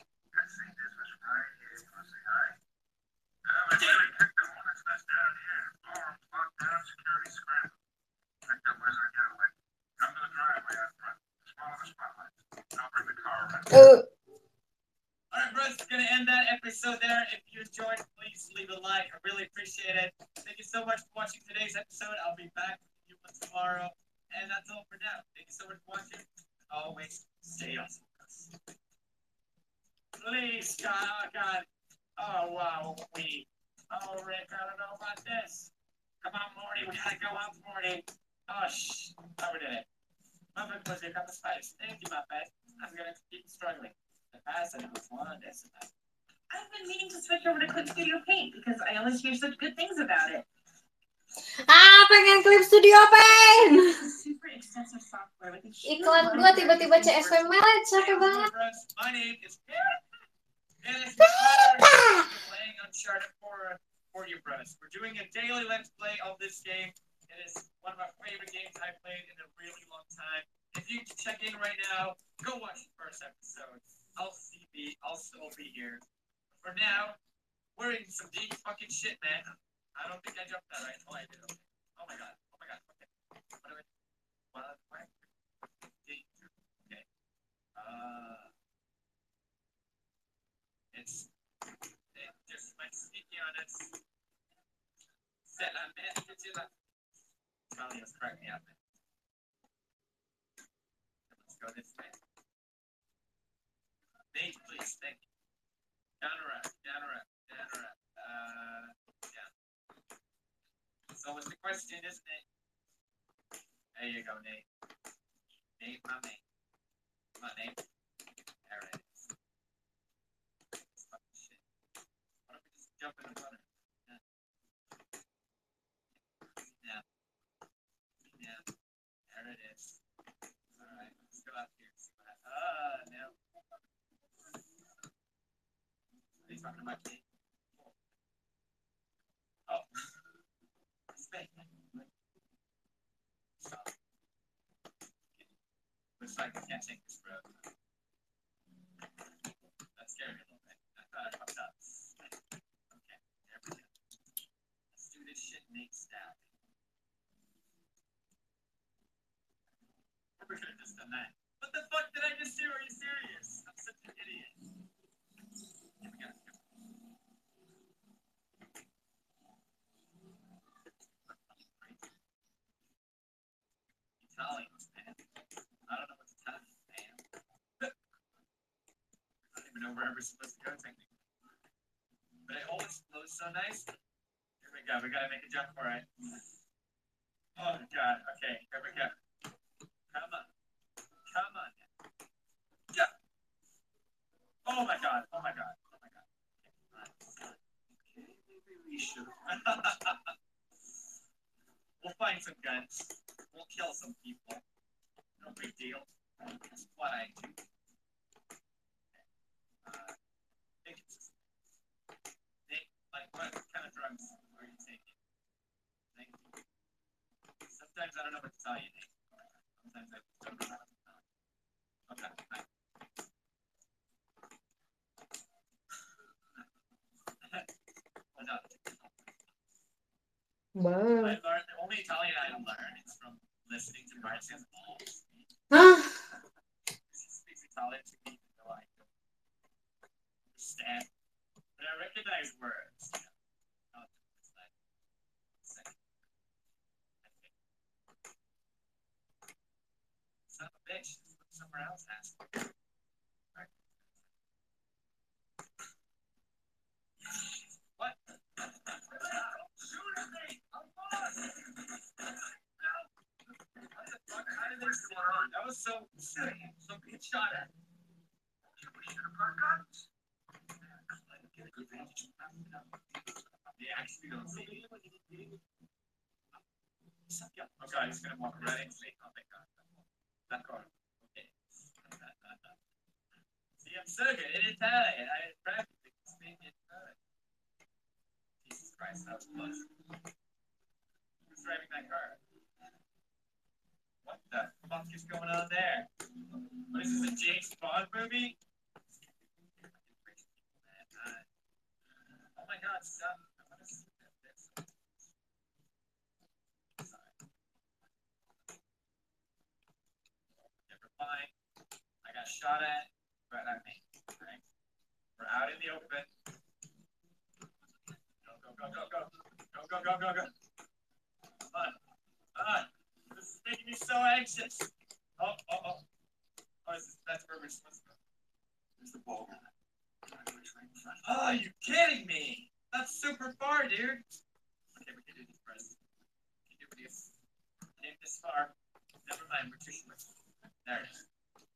Uh, All right, bros, gonna end that episode there. If you enjoyed, please leave a like. I really appreciate it. Thank you so much for watching today's episode. I'll be back with you tomorrow. And that's all for now. Thank you so much for watching. Always stay awesome. Please, God, oh, God. Oh, wow, we. Oh, Rick, I don't know about this. Come on, Morty, we gotta go out, Morty. Oh, shh. Overdid it. My bad, was it got the spice. Thank you, my bad. I'm gonna keep struggling. The past and it was one this. I've been meaning to switch over to Clip Studio Paint because I always hear such good things about it. ah, pengen Clip Studio Paint. It's a super extensive software with a huge Iklan gua tiba-tiba C S V Melet, capek banget. My name is and it's playing Uncharted for, for you, bros. We're doing a daily Let's Play of this game. It is one of my favorite games I've played in a really long time. If you check in right now, go watch the first episode. I'll see be, I'll still be here. For now, we're in some deep fucking shit, man. I don't think I jumped that right. Oh, I did. Okay. Oh my god. Oh my god. Okay. What do I? What? What? Okay. Uh. It's it just my sneaky on it. Set a man to the Charlie was cracking me up. Let's go this way. Nate, please, thank you. Down around, down around, down around. Uh yeah. So it's the question, isn't it? There you go, Nate. Name my name. My name. There it is. Fucking shit. Why don't we just jump in the water? Yeah. Yeah. Yeah. There it is. Alright, let's go out here and see what happens. Ah, no. Are you talking about me? Oh. Stay. Stop. Looks like I can't take this road. That scared me a little bit. I thought I fucked up. Okay, there we go. Let's do this shit Nate style. We could have just done that. What the fuck did I just do? Are you serious? I'm such an idiot. Here we go. Italians, man. I don't know what to tell you, man. I don't even know where we're supposed to go technically. But it always flows so nice. Here we go. We gotta make a jump for it. Oh god. Okay, here we go. Come on. Come on. Yeah. Oh my god. Oh my god. Oh my god. Okay, maybe we should. We'll find some guns. We'll kill some people. No big deal. That's what I do. Uh, think it's Nate, like what kind of drugs are you taking? Nate? Sometimes I don't know what to tell you, Nate. Sometimes I don't know what to tell you. Okay. Bye. Oh, no. Wow. I learned the only Italian I learned is from listening to Marcia's balls. Hah? He speaks Italian to me, even though I don't understand. But I recognize words. You know? It's like, second, I think. Son of a bitch. Let's look somewhere else, asshole. Right. What? Shoot at me! I'm lost! How did they sit on? That was so sick. So good shot at. We should have brought guns. Get a good vantage. They actually don't see me. Okay, he's gonna walk right into me. Oh my god. That car. Okay. See, I'm so good in Italian. I practically speak Italian. Jesus Christ, that was close. Who's driving that car? What the fuck is going on there? What is this, a James Bond movie? Oh my god, stop. I want to see this. Never mind. I got shot at, but I made it. Right? We're out in the open. Go, go, go, go, go. Go, go, go, go, go. Come on. Come on. This is making me so anxious. Oh, oh, oh. Oh, is this, that's where we're supposed to go. There's the ball. Oh, are you kidding me? That's super far, dude. Okay, we can do this first. We can do this. Name this far. Never mind, we're too short. There it is.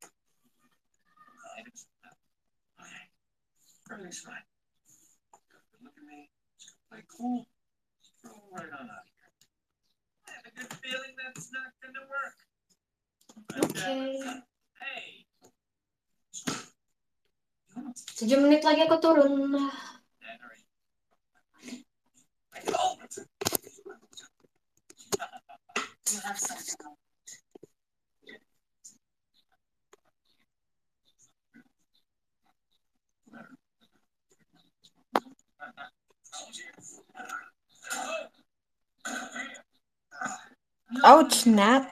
Okay. Everything's fine. Look at me. Just play cool. Throw right on out of here. I have a good feeling that's not gonna work. Okay. Hey. Tujuh menit lagi aku turun. Ouch, Nat.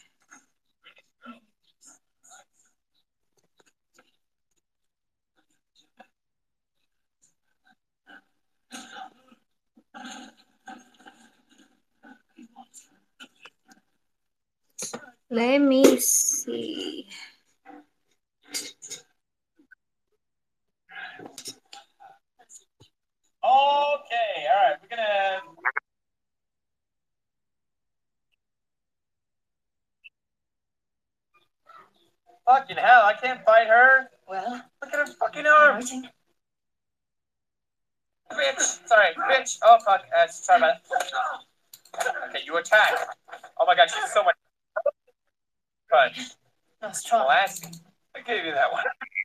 Let me see. Okay, all right, we're gonna. Fucking hell, I can't fight her. Well, look at her fucking arms. Bitch. Sorry, bitch. Oh, fuck. Uh, sorry about that. Okay, you attack. Oh my god, she's so much punch. That's strong. Classy. I gave you that one.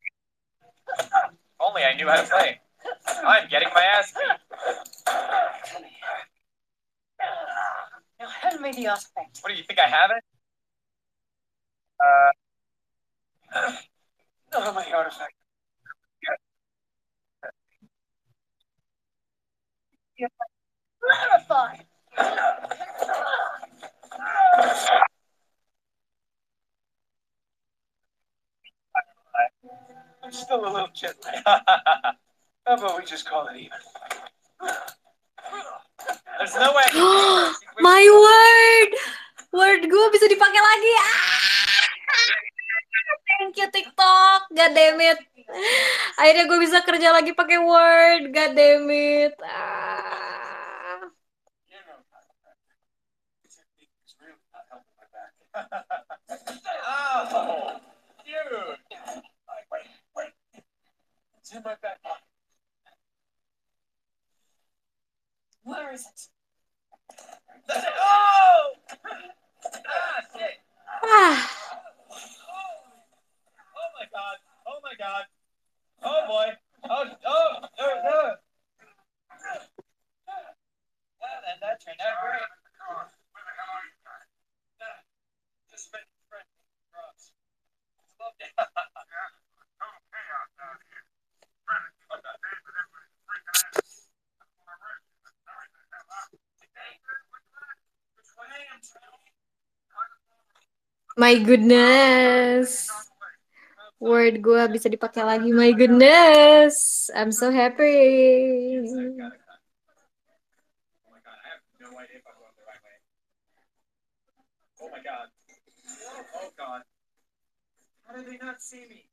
Only I knew how to play. I'm getting my ass beat. Now hand me the artifact. What do you think I have it? Uh, oh, my artifact. Terrified. I'm still a little jet lagged. How about we just call it even? There's no way I can beat her. She's way My too- word, word gue bisa dipakai lagi. Ah, thank you TikTok, god damn it. Akhirnya gue bisa kerja lagi pakai word, god damn it. Ah. Oh, dude. Wait, wait. It's in my back pocket. Where is it? That's it. Oh! Ah, shit. Ah. Oh my god. Oh my god. Oh boy. Oh, oh, oh, no. Well, then that turned out great. Just spent friend cross. Love it. My goodness. Word gue bisa dipakai lagi. My goodness. I'm so happy. Oh my god, I have no idea if I'm going the right way. Oh my god. Oh god. How did they not see me?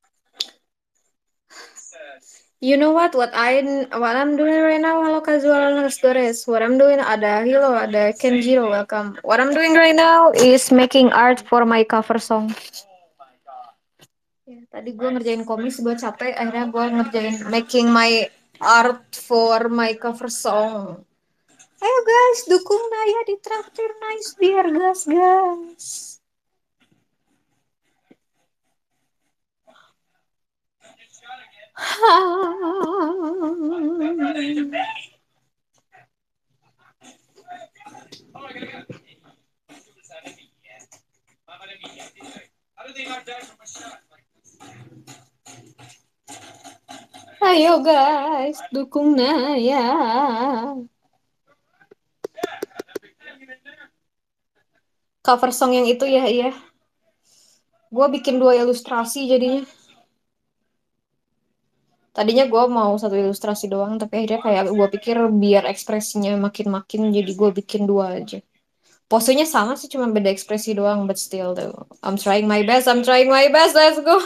Princess. You know what? What I what I'm doing right now, halo casual Dores. What I'm doing, ada Hilo, ada Kenjiro, welcome. What I'm doing right now is making art for my cover song. Oh my god. Ya, tadi gue ngerjain komis, gue capek. Akhirnya gue ngerjain making my art for my cover song. Ayo guys, dukung Naya di traktir nice biar gas guys. Ayo guys, dukung Naya. Cover song yang itu ya, iya. Gue bikin dua ilustrasi jadinya. Tadinya gue mau satu ilustrasi doang, tapi akhirnya kayak gue pikir biar ekspresinya makin-makin, jadi gue bikin dua aja. Posenya sama sih, cuma beda ekspresi doang, but still though. I'm trying my best, I'm trying my best, let's go.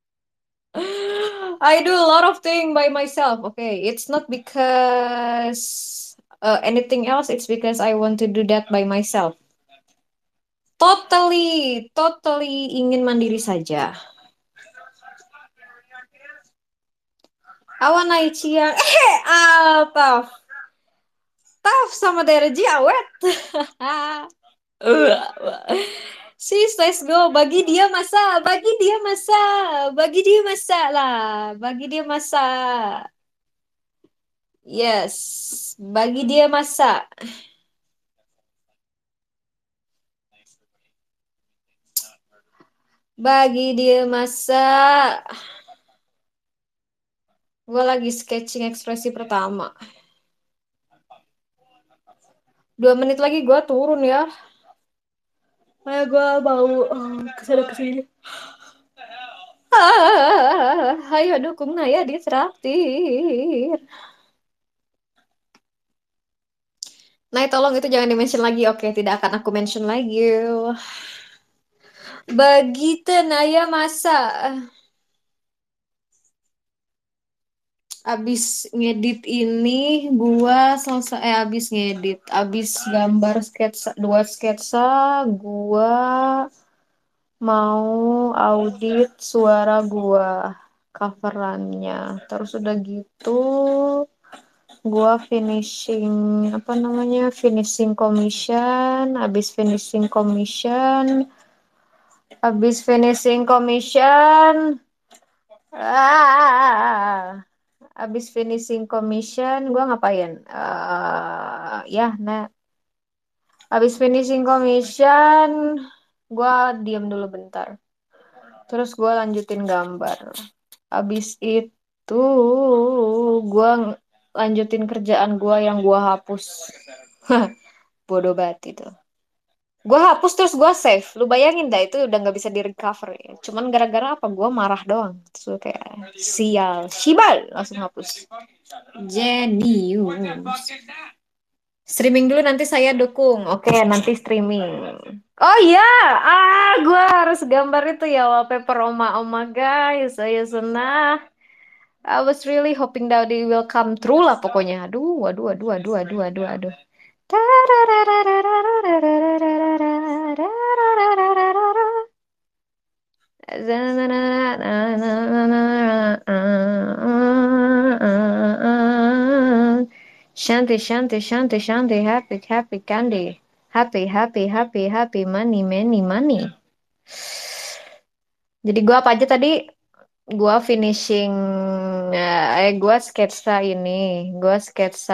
I do a lot of things by myself. Okay, it's not because uh, anything else. It's because I want to do that by myself. Totally, totally ingin mandiri saja. Awan naik ciang. Eh, apa? Taf sama Derji awet. Sis, let's go. Bagi dia masa, bagi dia masa, bagi dia masa lah, bagi dia masa. Yes, bagi dia masa. Bagi dia masa. Gue lagi sketching ekspresi pertama. Dua menit lagi gue turun ya. Kayak gue mau uh, kesana kesini. Ah, ayo dukung Naya di traktir. Nay, tolong itu jangan di-mention lagi. Oke, tidak akan aku mention lagi. Bagi Naya masa. Abis ngedit ini, gua selesai, eh, abis ngedit, abis gambar sketsa, dua sketsa, gua mau audit suara gua, coverannya. Terus udah gitu, gua finishing apa namanya? Finishing commission, habis finishing commission, habis finishing commission. Ah, habis finishing commission, gua ngapain? Eh, ya, nah, habis finishing commission, gua diam dulu bentar. Terus gua lanjutin gambar. Habis itu gua ng- lanjutin kerjaan gua yang gua hapus. Bodoh banget itu. Gua hapus terus gua save. Lu bayangin dah itu udah nggak bisa di recover ya. Cuman gara-gara apa? Gua marah doang. Terus gua kayak sial, shibal langsung hapus. Genius. Streaming dulu nanti saya dukung. Oke, nanti streaming. Oh iya, ah, gua harus gambar itu ya wallpaper oma-oma guys. Saya senang. I was really hoping that they will come true lah pokoknya. Aduh, aduh, aduh, aduh, aduh, aduh, aduh. Shanty, shanty, shanty, shanty, happy, happy candy. Happy, happy, happy, happy, money, money, money. Jadi gua apa aja tadi? Gua finishing, eh, gua sketsa ini, gua sketsa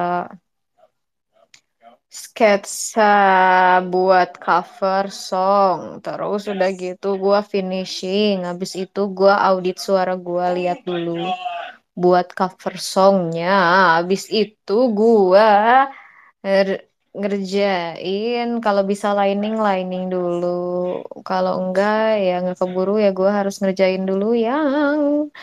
sketsa buat cover song. Terus udah gitu gua finishing. Habis itu gua audit suara gua lihat dulu buat cover songnya. Habis itu gua nger- ngerjain kalau bisa lining lining dulu. Kalau enggak ya nggak keburu ya gua harus ngerjain dulu yang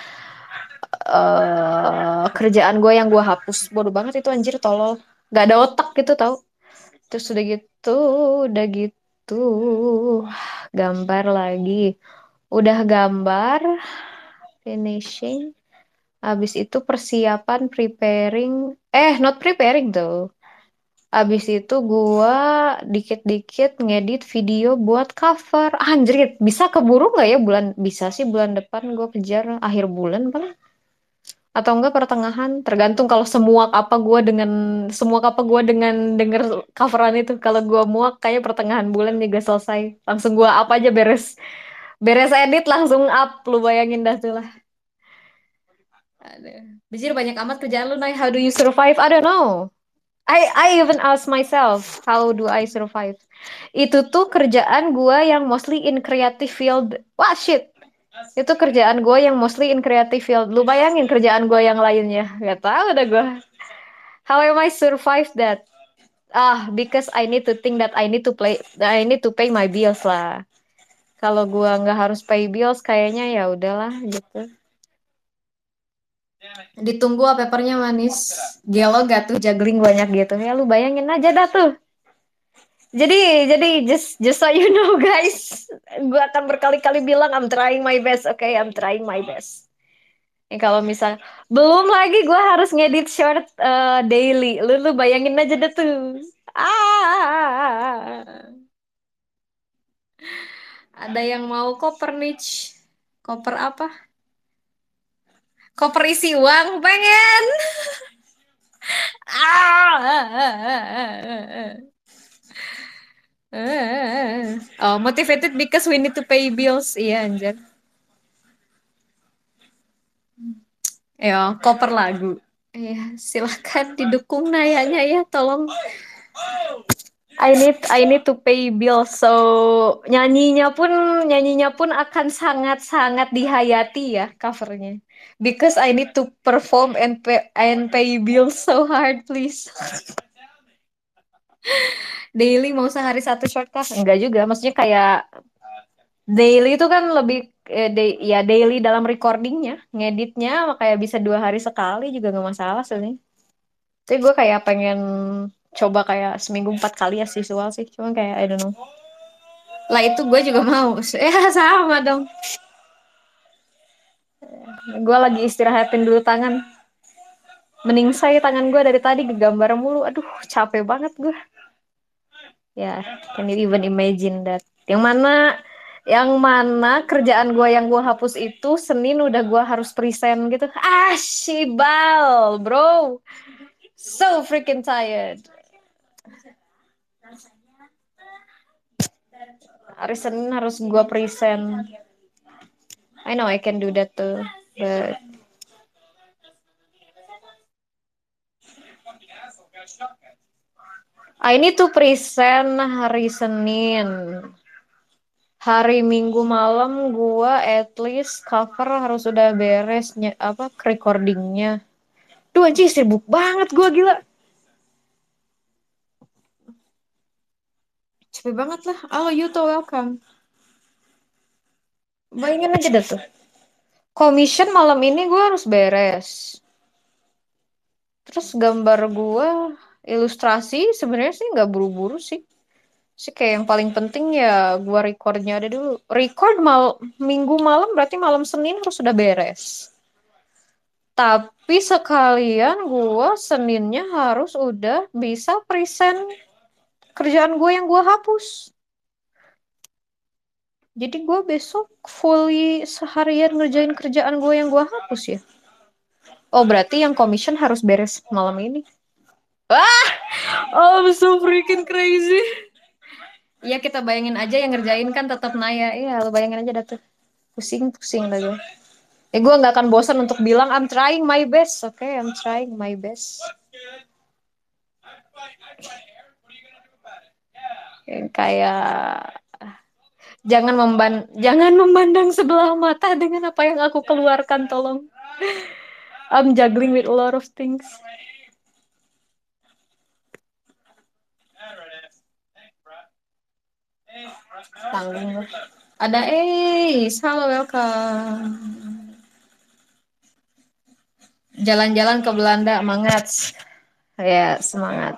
eh kerjaan gue yang gue hapus. Bodoh banget itu anjir tolol. Gak ada otak gitu tau. Terus udah gitu, udah gitu, gambar lagi. Udah gambar, finishing. Habis itu persiapan, preparing. Eh, not preparing tuh. Habis itu gua dikit-dikit ngedit video buat cover. Anjir, bisa keburu nggak ya bulan? Bisa sih bulan depan gua kejar akhir bulan paling. Atau enggak pertengahan, tergantung kalau semua apa gua dengan semua apa gua dengan denger coveran itu. Kalau gua muak kayak pertengahan bulan juga selesai, langsung gua apa aja beres beres edit langsung up. Lu bayangin dah tuh lah. Aduh. Bijir banyak amat kerjaan lu, Nay. How do you survive? I don't know. I I even ask myself, how do I survive? Itu tuh kerjaan gua yang mostly in creative field. Wah, shit. Itu kerjaan gue yang mostly in creative field. Lu bayangin kerjaan gue yang lainnya. Gak tahu dah gue. How am I survive that? Ah, because I need to think that I need to play, I need to pay my bills lah. Kalau gue nggak harus pay bills, kayaknya ya udahlah gitu. Ditunggu ah, papernya manis. Gelo gak tuh juggling banyak gitu. Ya lu bayangin aja dah tuh. Jadi, jadi just just so you know guys, gue akan berkali-kali bilang I'm trying my best, oke, okay? I'm trying my best. Ya, kalau misal belum lagi gue harus ngedit short eh, daily, lu lu bayangin aja deh tuh. Ah, ada yang mau koper niche? Koper apa? Koper isi uang pengen. Ah, oh, motivated because we need to pay bills. Iya, anjir. Ya, cover lagu. Ya, silahkan didukung nayanya ya, tolong. I need I need to pay bill, so nyanyinya pun nyanyinya pun akan sangat-sangat dihayati ya covernya. Because I need to perform and pay, and pay bills so hard, please. Daily mau sehari satu short kah? Enggak juga, maksudnya kayak daily itu kan lebih eh, day- ya daily dalam recordingnya, ngeditnya kayak bisa dua hari sekali juga nggak masalah sih. Tapi gue kayak pengen coba kayak seminggu empat kali ya visual sih, cuma kayak I don't know. Lah itu gue juga mau. Ya sama dong. Gue lagi istirahatin dulu tangan. Meningsai tangan gue dari tadi gambar mulu. Aduh, capek banget gue. Ya, can you even imagine that? Yang mana Yang mana kerjaan gue yang gue hapus itu Senin udah gue harus present gitu. Ah, shibal, bro. So freaking tired. Hari Senin harus gue present. I know I can do that too, but I need to present hari Senin. Hari Minggu malam gua at least cover harus udah beres ny- apa recordingnya. Duh anjir sibuk banget gua gila. Cepet banget lah. Oh, you too welcome. Bayangin aja dah tuh. Commission malam ini gua harus beres. Terus gambar gua ilustrasi sebenarnya sih nggak buru-buru sih. Sih kayak yang paling penting ya gua recordnya ada dulu. Record mal Minggu malam berarti malam Senin harus sudah beres. Tapi sekalian gua Seninnya harus udah bisa present kerjaan gue yang gua hapus. Jadi gue besok fully seharian ngerjain kerjaan gue yang gua hapus ya. Oh berarti yang commission harus beres malam ini. Wah, oh, I'm so freaking crazy. Iya kita bayangin aja yang ngerjain kan tetap Naya. Iya lo bayangin aja dah tuh. Pusing-pusing lah gue. Eh gue nggak akan bosan untuk bilang I'm trying my best. Oke, okay? I'm trying my best. Kayak jangan memban jangan memandang sebelah mata dengan apa yang aku keluarkan, tolong. I'm juggling with a lot of things. Tanggung loh. Ada Ace, halo welcome. Jalan-jalan ke Belanda, semangat. Ya, semangat.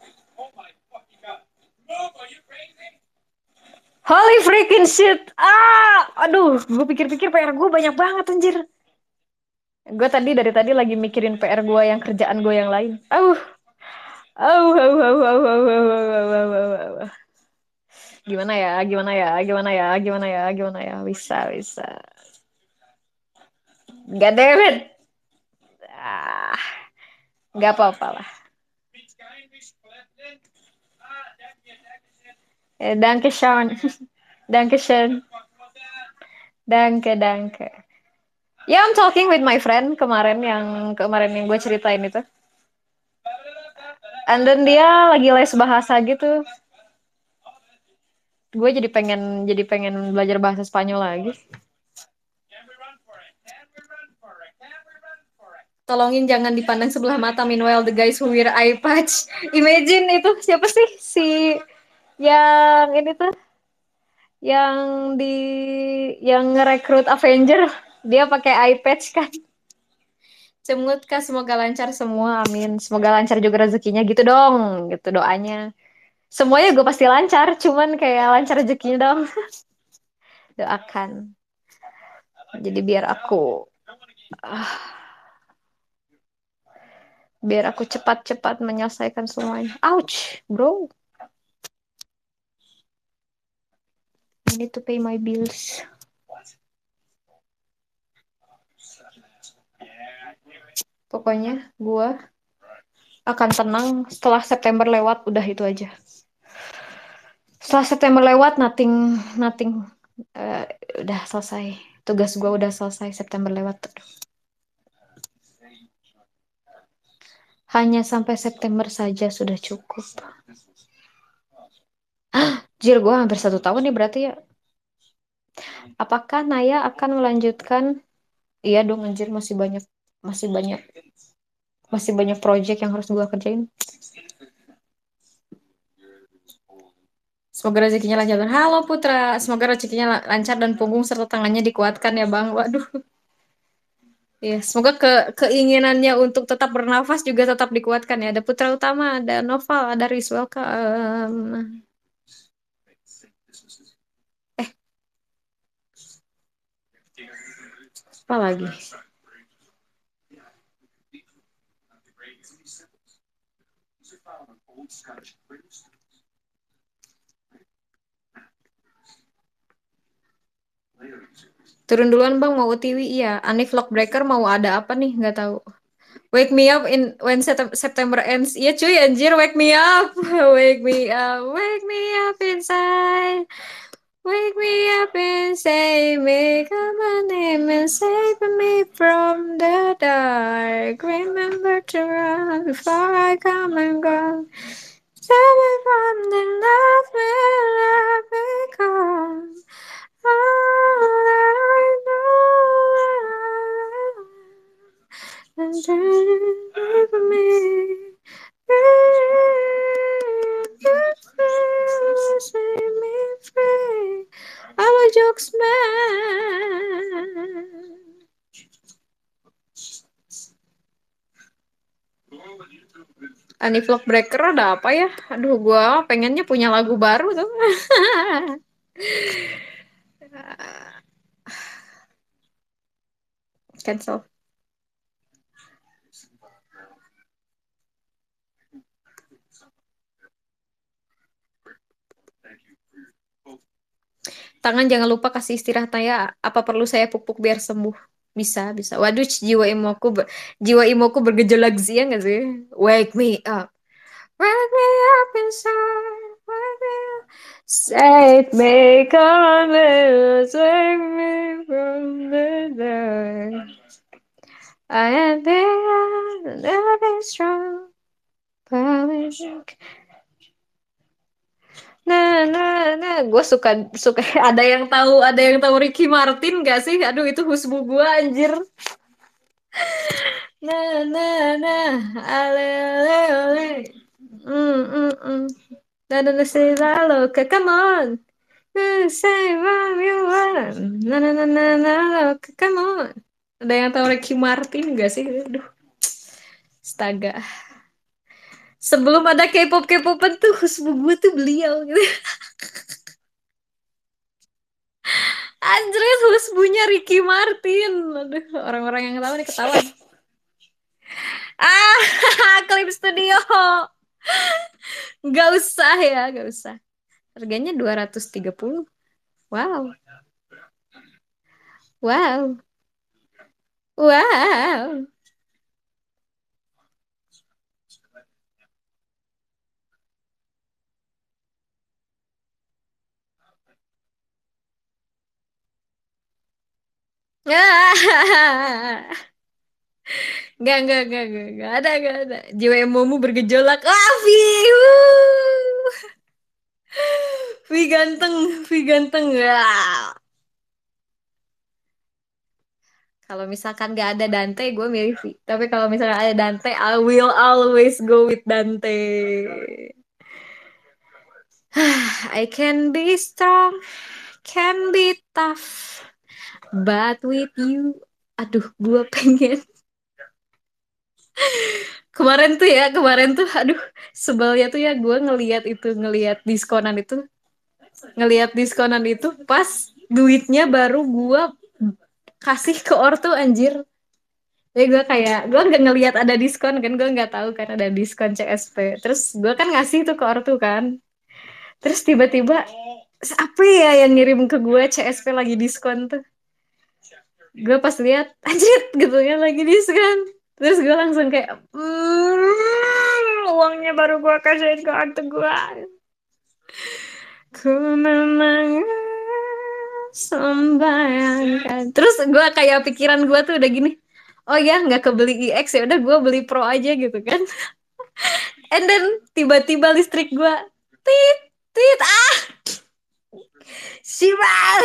Holy freaking shit. Ah, aduh, gue pikir-pikir P R gue banyak banget anjir. Gue tadi dari tadi lagi mikirin P R gue yang kerjaan gue yang lain. Auh. Auh, auh, auh, auh, auh, auh, auh, auh, auh, auh. Gimana ya? Gimana ya? Gimana ya? Gimana ya? Gimana ya? Bisa, bisa. God damn it. Ah, nggak apa-apa lah. Eh, danke schön. Danke schön. Danke, danke. Ya, I'm talking with my friend kemarin yang kemarin yang gue ceritain itu. And then dia lagi les bahasa gitu. Gue jadi pengen jadi pengen belajar bahasa Spanyol lagi. Tolongin jangan dipandang sebelah mata. Meanwhile the guys who wear eye patch. Imagine itu siapa sih si yang ini tuh yang di yang ngerekrut Avenger, dia pakai eye patch kan. Cemut kak, semoga lancar semua, amin. Semoga lancar juga rezekinya gitu dong, gitu doanya. Semuanya gue pasti lancar, cuman kayak lancar rezekinya dong. Doakan. Jadi biar aku, ah, biar aku cepat-cepat menyelesaikan semuanya. Ouch, bro. I need to pay my bills. Pokoknya gue akan tenang setelah September lewat, udah itu aja. Setelah September lewat, nothing, nothing, uh, udah selesai. Tugas gue udah selesai September lewat. Hanya sampai September saja sudah cukup. Ah, jir gue hampir satu tahun nih berarti ya. Apakah Naya akan melanjutkan? Iya dong anjir, masih banyak, masih banyak, masih banyak project yang harus gue kerjain. Semoga rezekinya lancar. Halo Putra, semoga rezekinya lancar dan punggung serta tangannya dikuatkan ya Bang. Waduh. Ya, semoga ke keinginannya untuk tetap bernafas juga tetap dikuatkan ya. Ada Putra Utama, ada Noval, ada Riz, welcome. Eh, apa lagi? Turun duluan bang, mau O T W, iya. Anif Lockbreaker mau ada apa nih? Nggak tahu. Wake me up in when Sept- September ends. Iya cuy, anjir, wake me up. Wake me up, wake me up inside. Wake me up and say, make up my name and save me from the dark. Remember to run before I come and go. Save me from the love will I become. All I know. And then for me. Set me free. I'm a jokes man. Ani Vlog Breaker ada apa ya? Aduh, gua pengennya punya lagu baru tuh. Cancel. Tangan jangan lupa kasih istirahat ya. Apa perlu saya pupuk biar sembuh? Bisa, bisa. Waduh, jiwa imoku, ber- jiwa imoku bergejolak sih ya nggak sih? Wake me up. Wake me up inside. Wake me up. Save me, come and save me from the dark. I am big and never been strong. Promise you. Nah, nah, nah, gue suka suka ada yang tahu ada yang tahu Ricky Martin gak sih? Aduh itu husbu gue anjir. Nah, nah, nah, ale, ale, ale. Mm, mm, mm. Nah, nah, nah, say hello, come on. Uh, Say what you want. Nah, nah, nah, nah, nah, come on. Ada yang tahu Ricky Martin gak sih? Aduh, astaga. Sebelum ada K-pop K-popan tuh husbu gue tuh beliau gitu. Anjrit husbunya Ricky Martin. Aduh, orang-orang yang tahu nih ketahuan. Ah, Clip Studio. Gak usah ya, gak usah. Harganya dua ratus tiga puluh. Wow. Wow. Wow. Ah. Gak, gak, gak, gak, gak ada, gak ada. Jiwa emomu bergejolak. Ah, Vi. Wuh. Vi ganteng, Vi ganteng. Ah. Kalau misalkan gak ada Dante, gue milih V. Tapi kalau misalkan ada Dante, I will always go with Dante. I can be strong, can be tough, but with you, aduh, gue pengen. Kemarin tuh ya, kemarin tuh, aduh, sebelnya tuh ya, gue ngeliat itu, ngeliat diskonan itu, ngeliat diskonan itu, pas duitnya baru gue kasih ke ortu anjir. Jadi gue kayak, gue nggak ngelihat ada diskon kan, gue nggak tahu kan ada diskon C S P. Terus gue kan ngasih tuh ke ortu kan. Terus tiba-tiba, apa ya yang ngirim ke gue C S P lagi diskon tuh. Gue pas lihat, anjir gitu ya lagi diskon. Terus gue langsung kayak, mm, uangnya baru gue kasihin ke ortu gue. Ku memang sembayangkan. Terus gue kayak pikiran gue tuh udah gini. Oh ya, nggak kebeli I X ya udah gue beli Pro aja gitu kan. And then tiba-tiba listrik gue tit tit ah sial.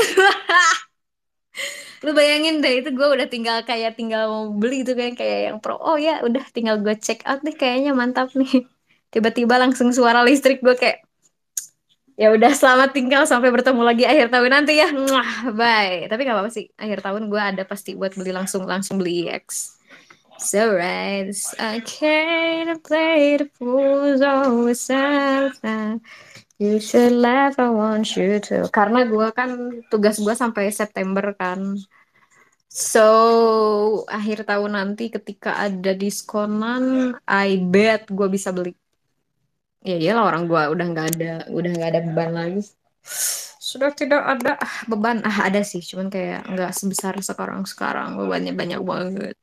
Lu bayangin deh itu gue udah tinggal kayak tinggal mau beli itu kan kayak yang Pro. Oh ya udah tinggal gue check out deh kayaknya mantap nih. Tiba-tiba langsung suara listrik gue kayak ya udah selamat tinggal sampai bertemu lagi akhir tahun nanti ya. Mwah, bye. Tapi gak apa-apa sih. Akhir tahun gue ada pasti buat beli langsung langsung beli I X. So right, I can't play the fools always sometimes. You should laugh, I want you to. Karena gue kan tugas gue sampai September kan. So akhir tahun nanti ketika ada diskonan, I bet gue bisa beli. Ya iyalah orang gue udah nggak ada, udah nggak ada beban lagi. sudah tidak ada ah, beban. Ah, ada sih, cuman kayak nggak sebesar sekarang sekarang, bebannya banyak banget.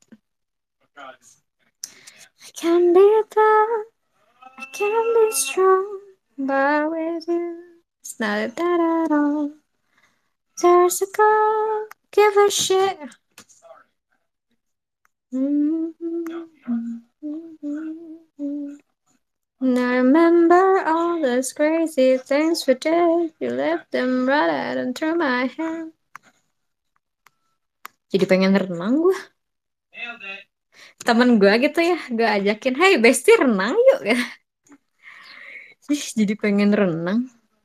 I can be tough, I can be strong, but with you it's not that at all. There's a girl, give a shit. And I remember all those crazy things we did. You left them right out and through my hand. Jadi pengen renang gue. Temen gue gitu ya, gue ajakin, hey bestie renang yuk ya. Ih, jadi pengen renang.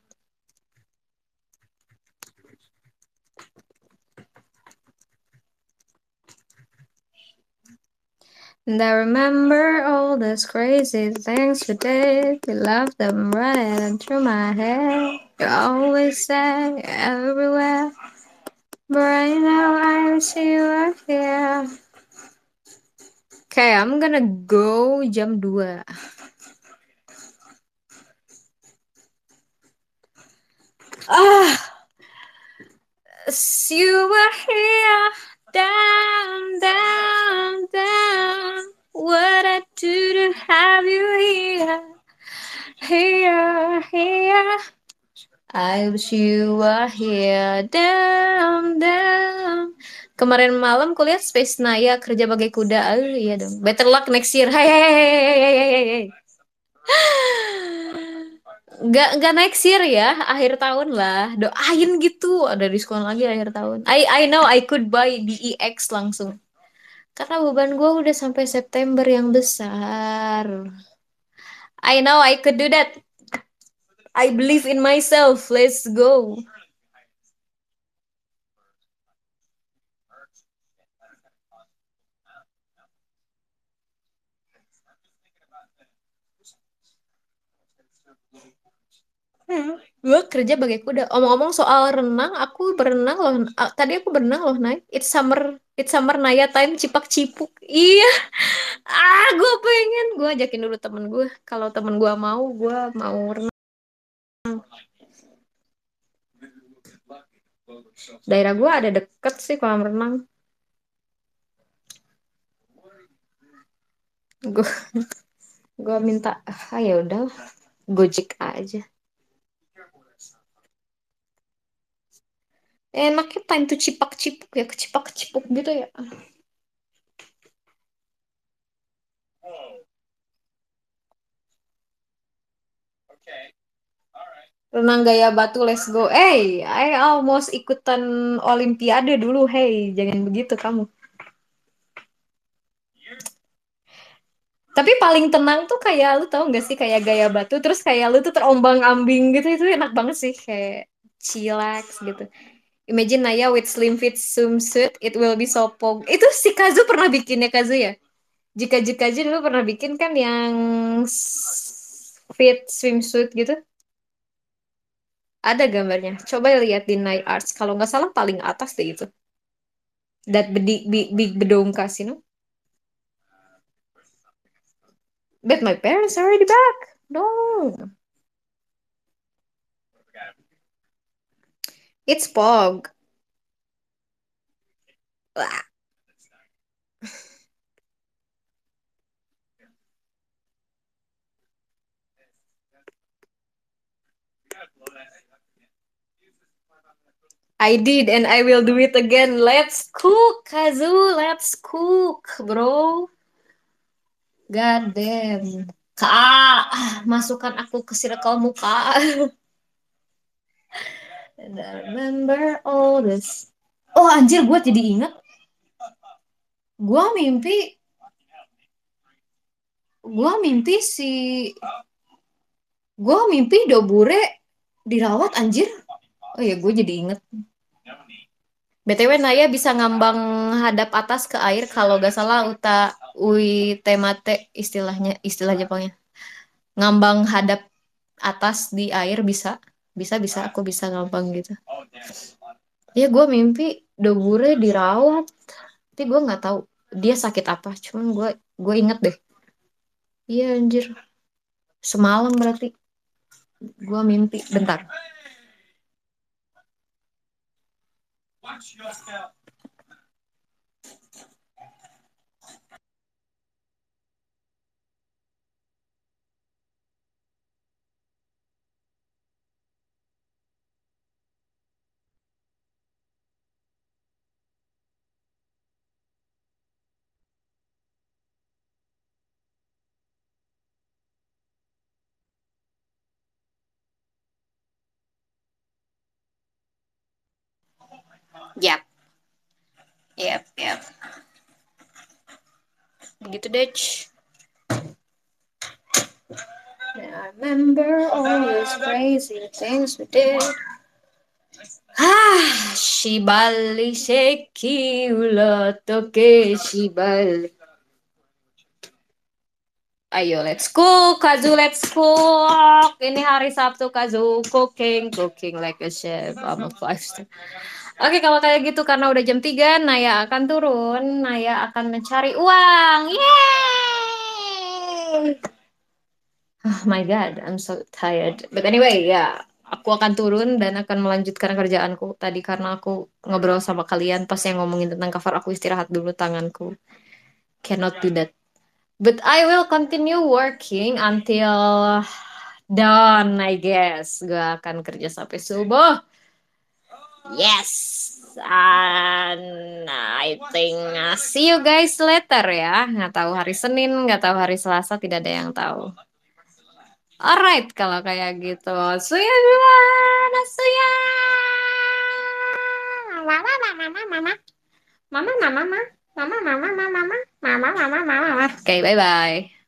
And I remember all those crazy things we did. We left them running through my head. You always say everywhere. But right now I wish you were here. Okay, I'm gonna go jam dua. Ah, you were here. Down, down, down. What I do to have you here. Here, here. I wish you were here. Down, down. Kemarin malam kulihat Space Naya kerja bagai kuda. Oh iya dong. Better luck next year. Hai, hai, hai, hai, hai, hai, hai. Nggak, nggak next year ya. Akhir tahun lah. Doain gitu. Ada diskon lagi akhir tahun. I, I know I could buy D E X langsung. Karena beban gue udah sampai September yang besar. I know I could do that. I believe in myself. Let's go. Hmm. Gue kerja bagai kuda. Omong-omong soal renang, aku berenang loh. Ah, tadi aku berenang loh, Nay. It's summer, it's summer Naya time, cipak cipuk. Iya. Ah, gue pengen. Gue ajakin dulu temen gue. Kalau temen gue mau, gue mau renang. Daerah gue ada deket sih kolam renang. Gue, gue minta. Ah ya udah, Gojek aja. Enaknya time tuh cipak cipuk ya, kecipak cipuk gitu ya. Renang gaya batu, let's go. Hey, I almost ikutan Olimpiade dulu. Hey, jangan begitu kamu. Tapi paling tenang tuh kayak lu tau gak sih kayak gaya batu terus kayak lu tuh terombang-ambing gitu itu enak banget sih kayak chillax gitu. Imagine Naya with slim fit swimsuit, it will be so pog. Itu si Kazu pernah bikinnya Kazu ya? Jika Jika aja dulu pernah bikin kan yang fit swimsuit gitu. Ada gambarnya. Coba lihat di Night Arts. Kalau nggak salah paling atas deh itu. That big big big bedong kasino. But my parents are already back. No. It's Pog. Wah. I did and I will do it again. Let's cook, Kazu. Let's cook, bro. God damn. Kak, masukkan aku ke circle muka. And I remember all this. Oh anjir, gue jadi ingat. Gue mimpi, gue mimpi si, gue mimpi Dobure dirawat anjir. Oh ya, gue jadi inget. B T W Naya bisa ngambang hadap atas ke air kalau gak salah uta ui temate istilahnya istilah Jepangnya. Ngambang hadap atas di air bisa. Bisa bisa aku bisa ngambang gitu. Ya gue mimpi Dobure dirawat. Tapi gue nggak tahu dia sakit apa. Cuman gue gue inget deh. Iya anjir. Semalam berarti gue mimpi. Bentar. Watch your step. Yap, yap, yap. Gitu deh. I remember all those crazy things we did. Ah, Shibali Sheki Ulotoke Shibali. Ayo, let's cook, Kazu, let's cook. Ini hari Sabtu, Kazu, cooking, cooking like a chef. I'm a five star. Oke, kalau kayak gitu karena udah jam tiga, Naya akan turun. Naya akan mencari uang. Yeay! Oh my God, I'm so tired. But anyway, ya, aku akan turun dan akan melanjutkan kerjaanku tadi karena aku ngobrol sama kalian pas yang ngomongin tentang cover, aku istirahat dulu tanganku. Cannot do that. But I will continue working until dawn, I guess. Gak akan kerja sampai subuh. Yes. And I think uh, see you guys later ya. Nggak tahu hari Senin, nggak tahu hari Selasa, tidak ada yang tahu. Alright, kalau kayak gitu. See you everyone. See ya. Mama, mama, mama, mama. Mama, mama, mama. Mama, mama, mama, mama. Mama, mama, mama, mama. Oke, bye-bye.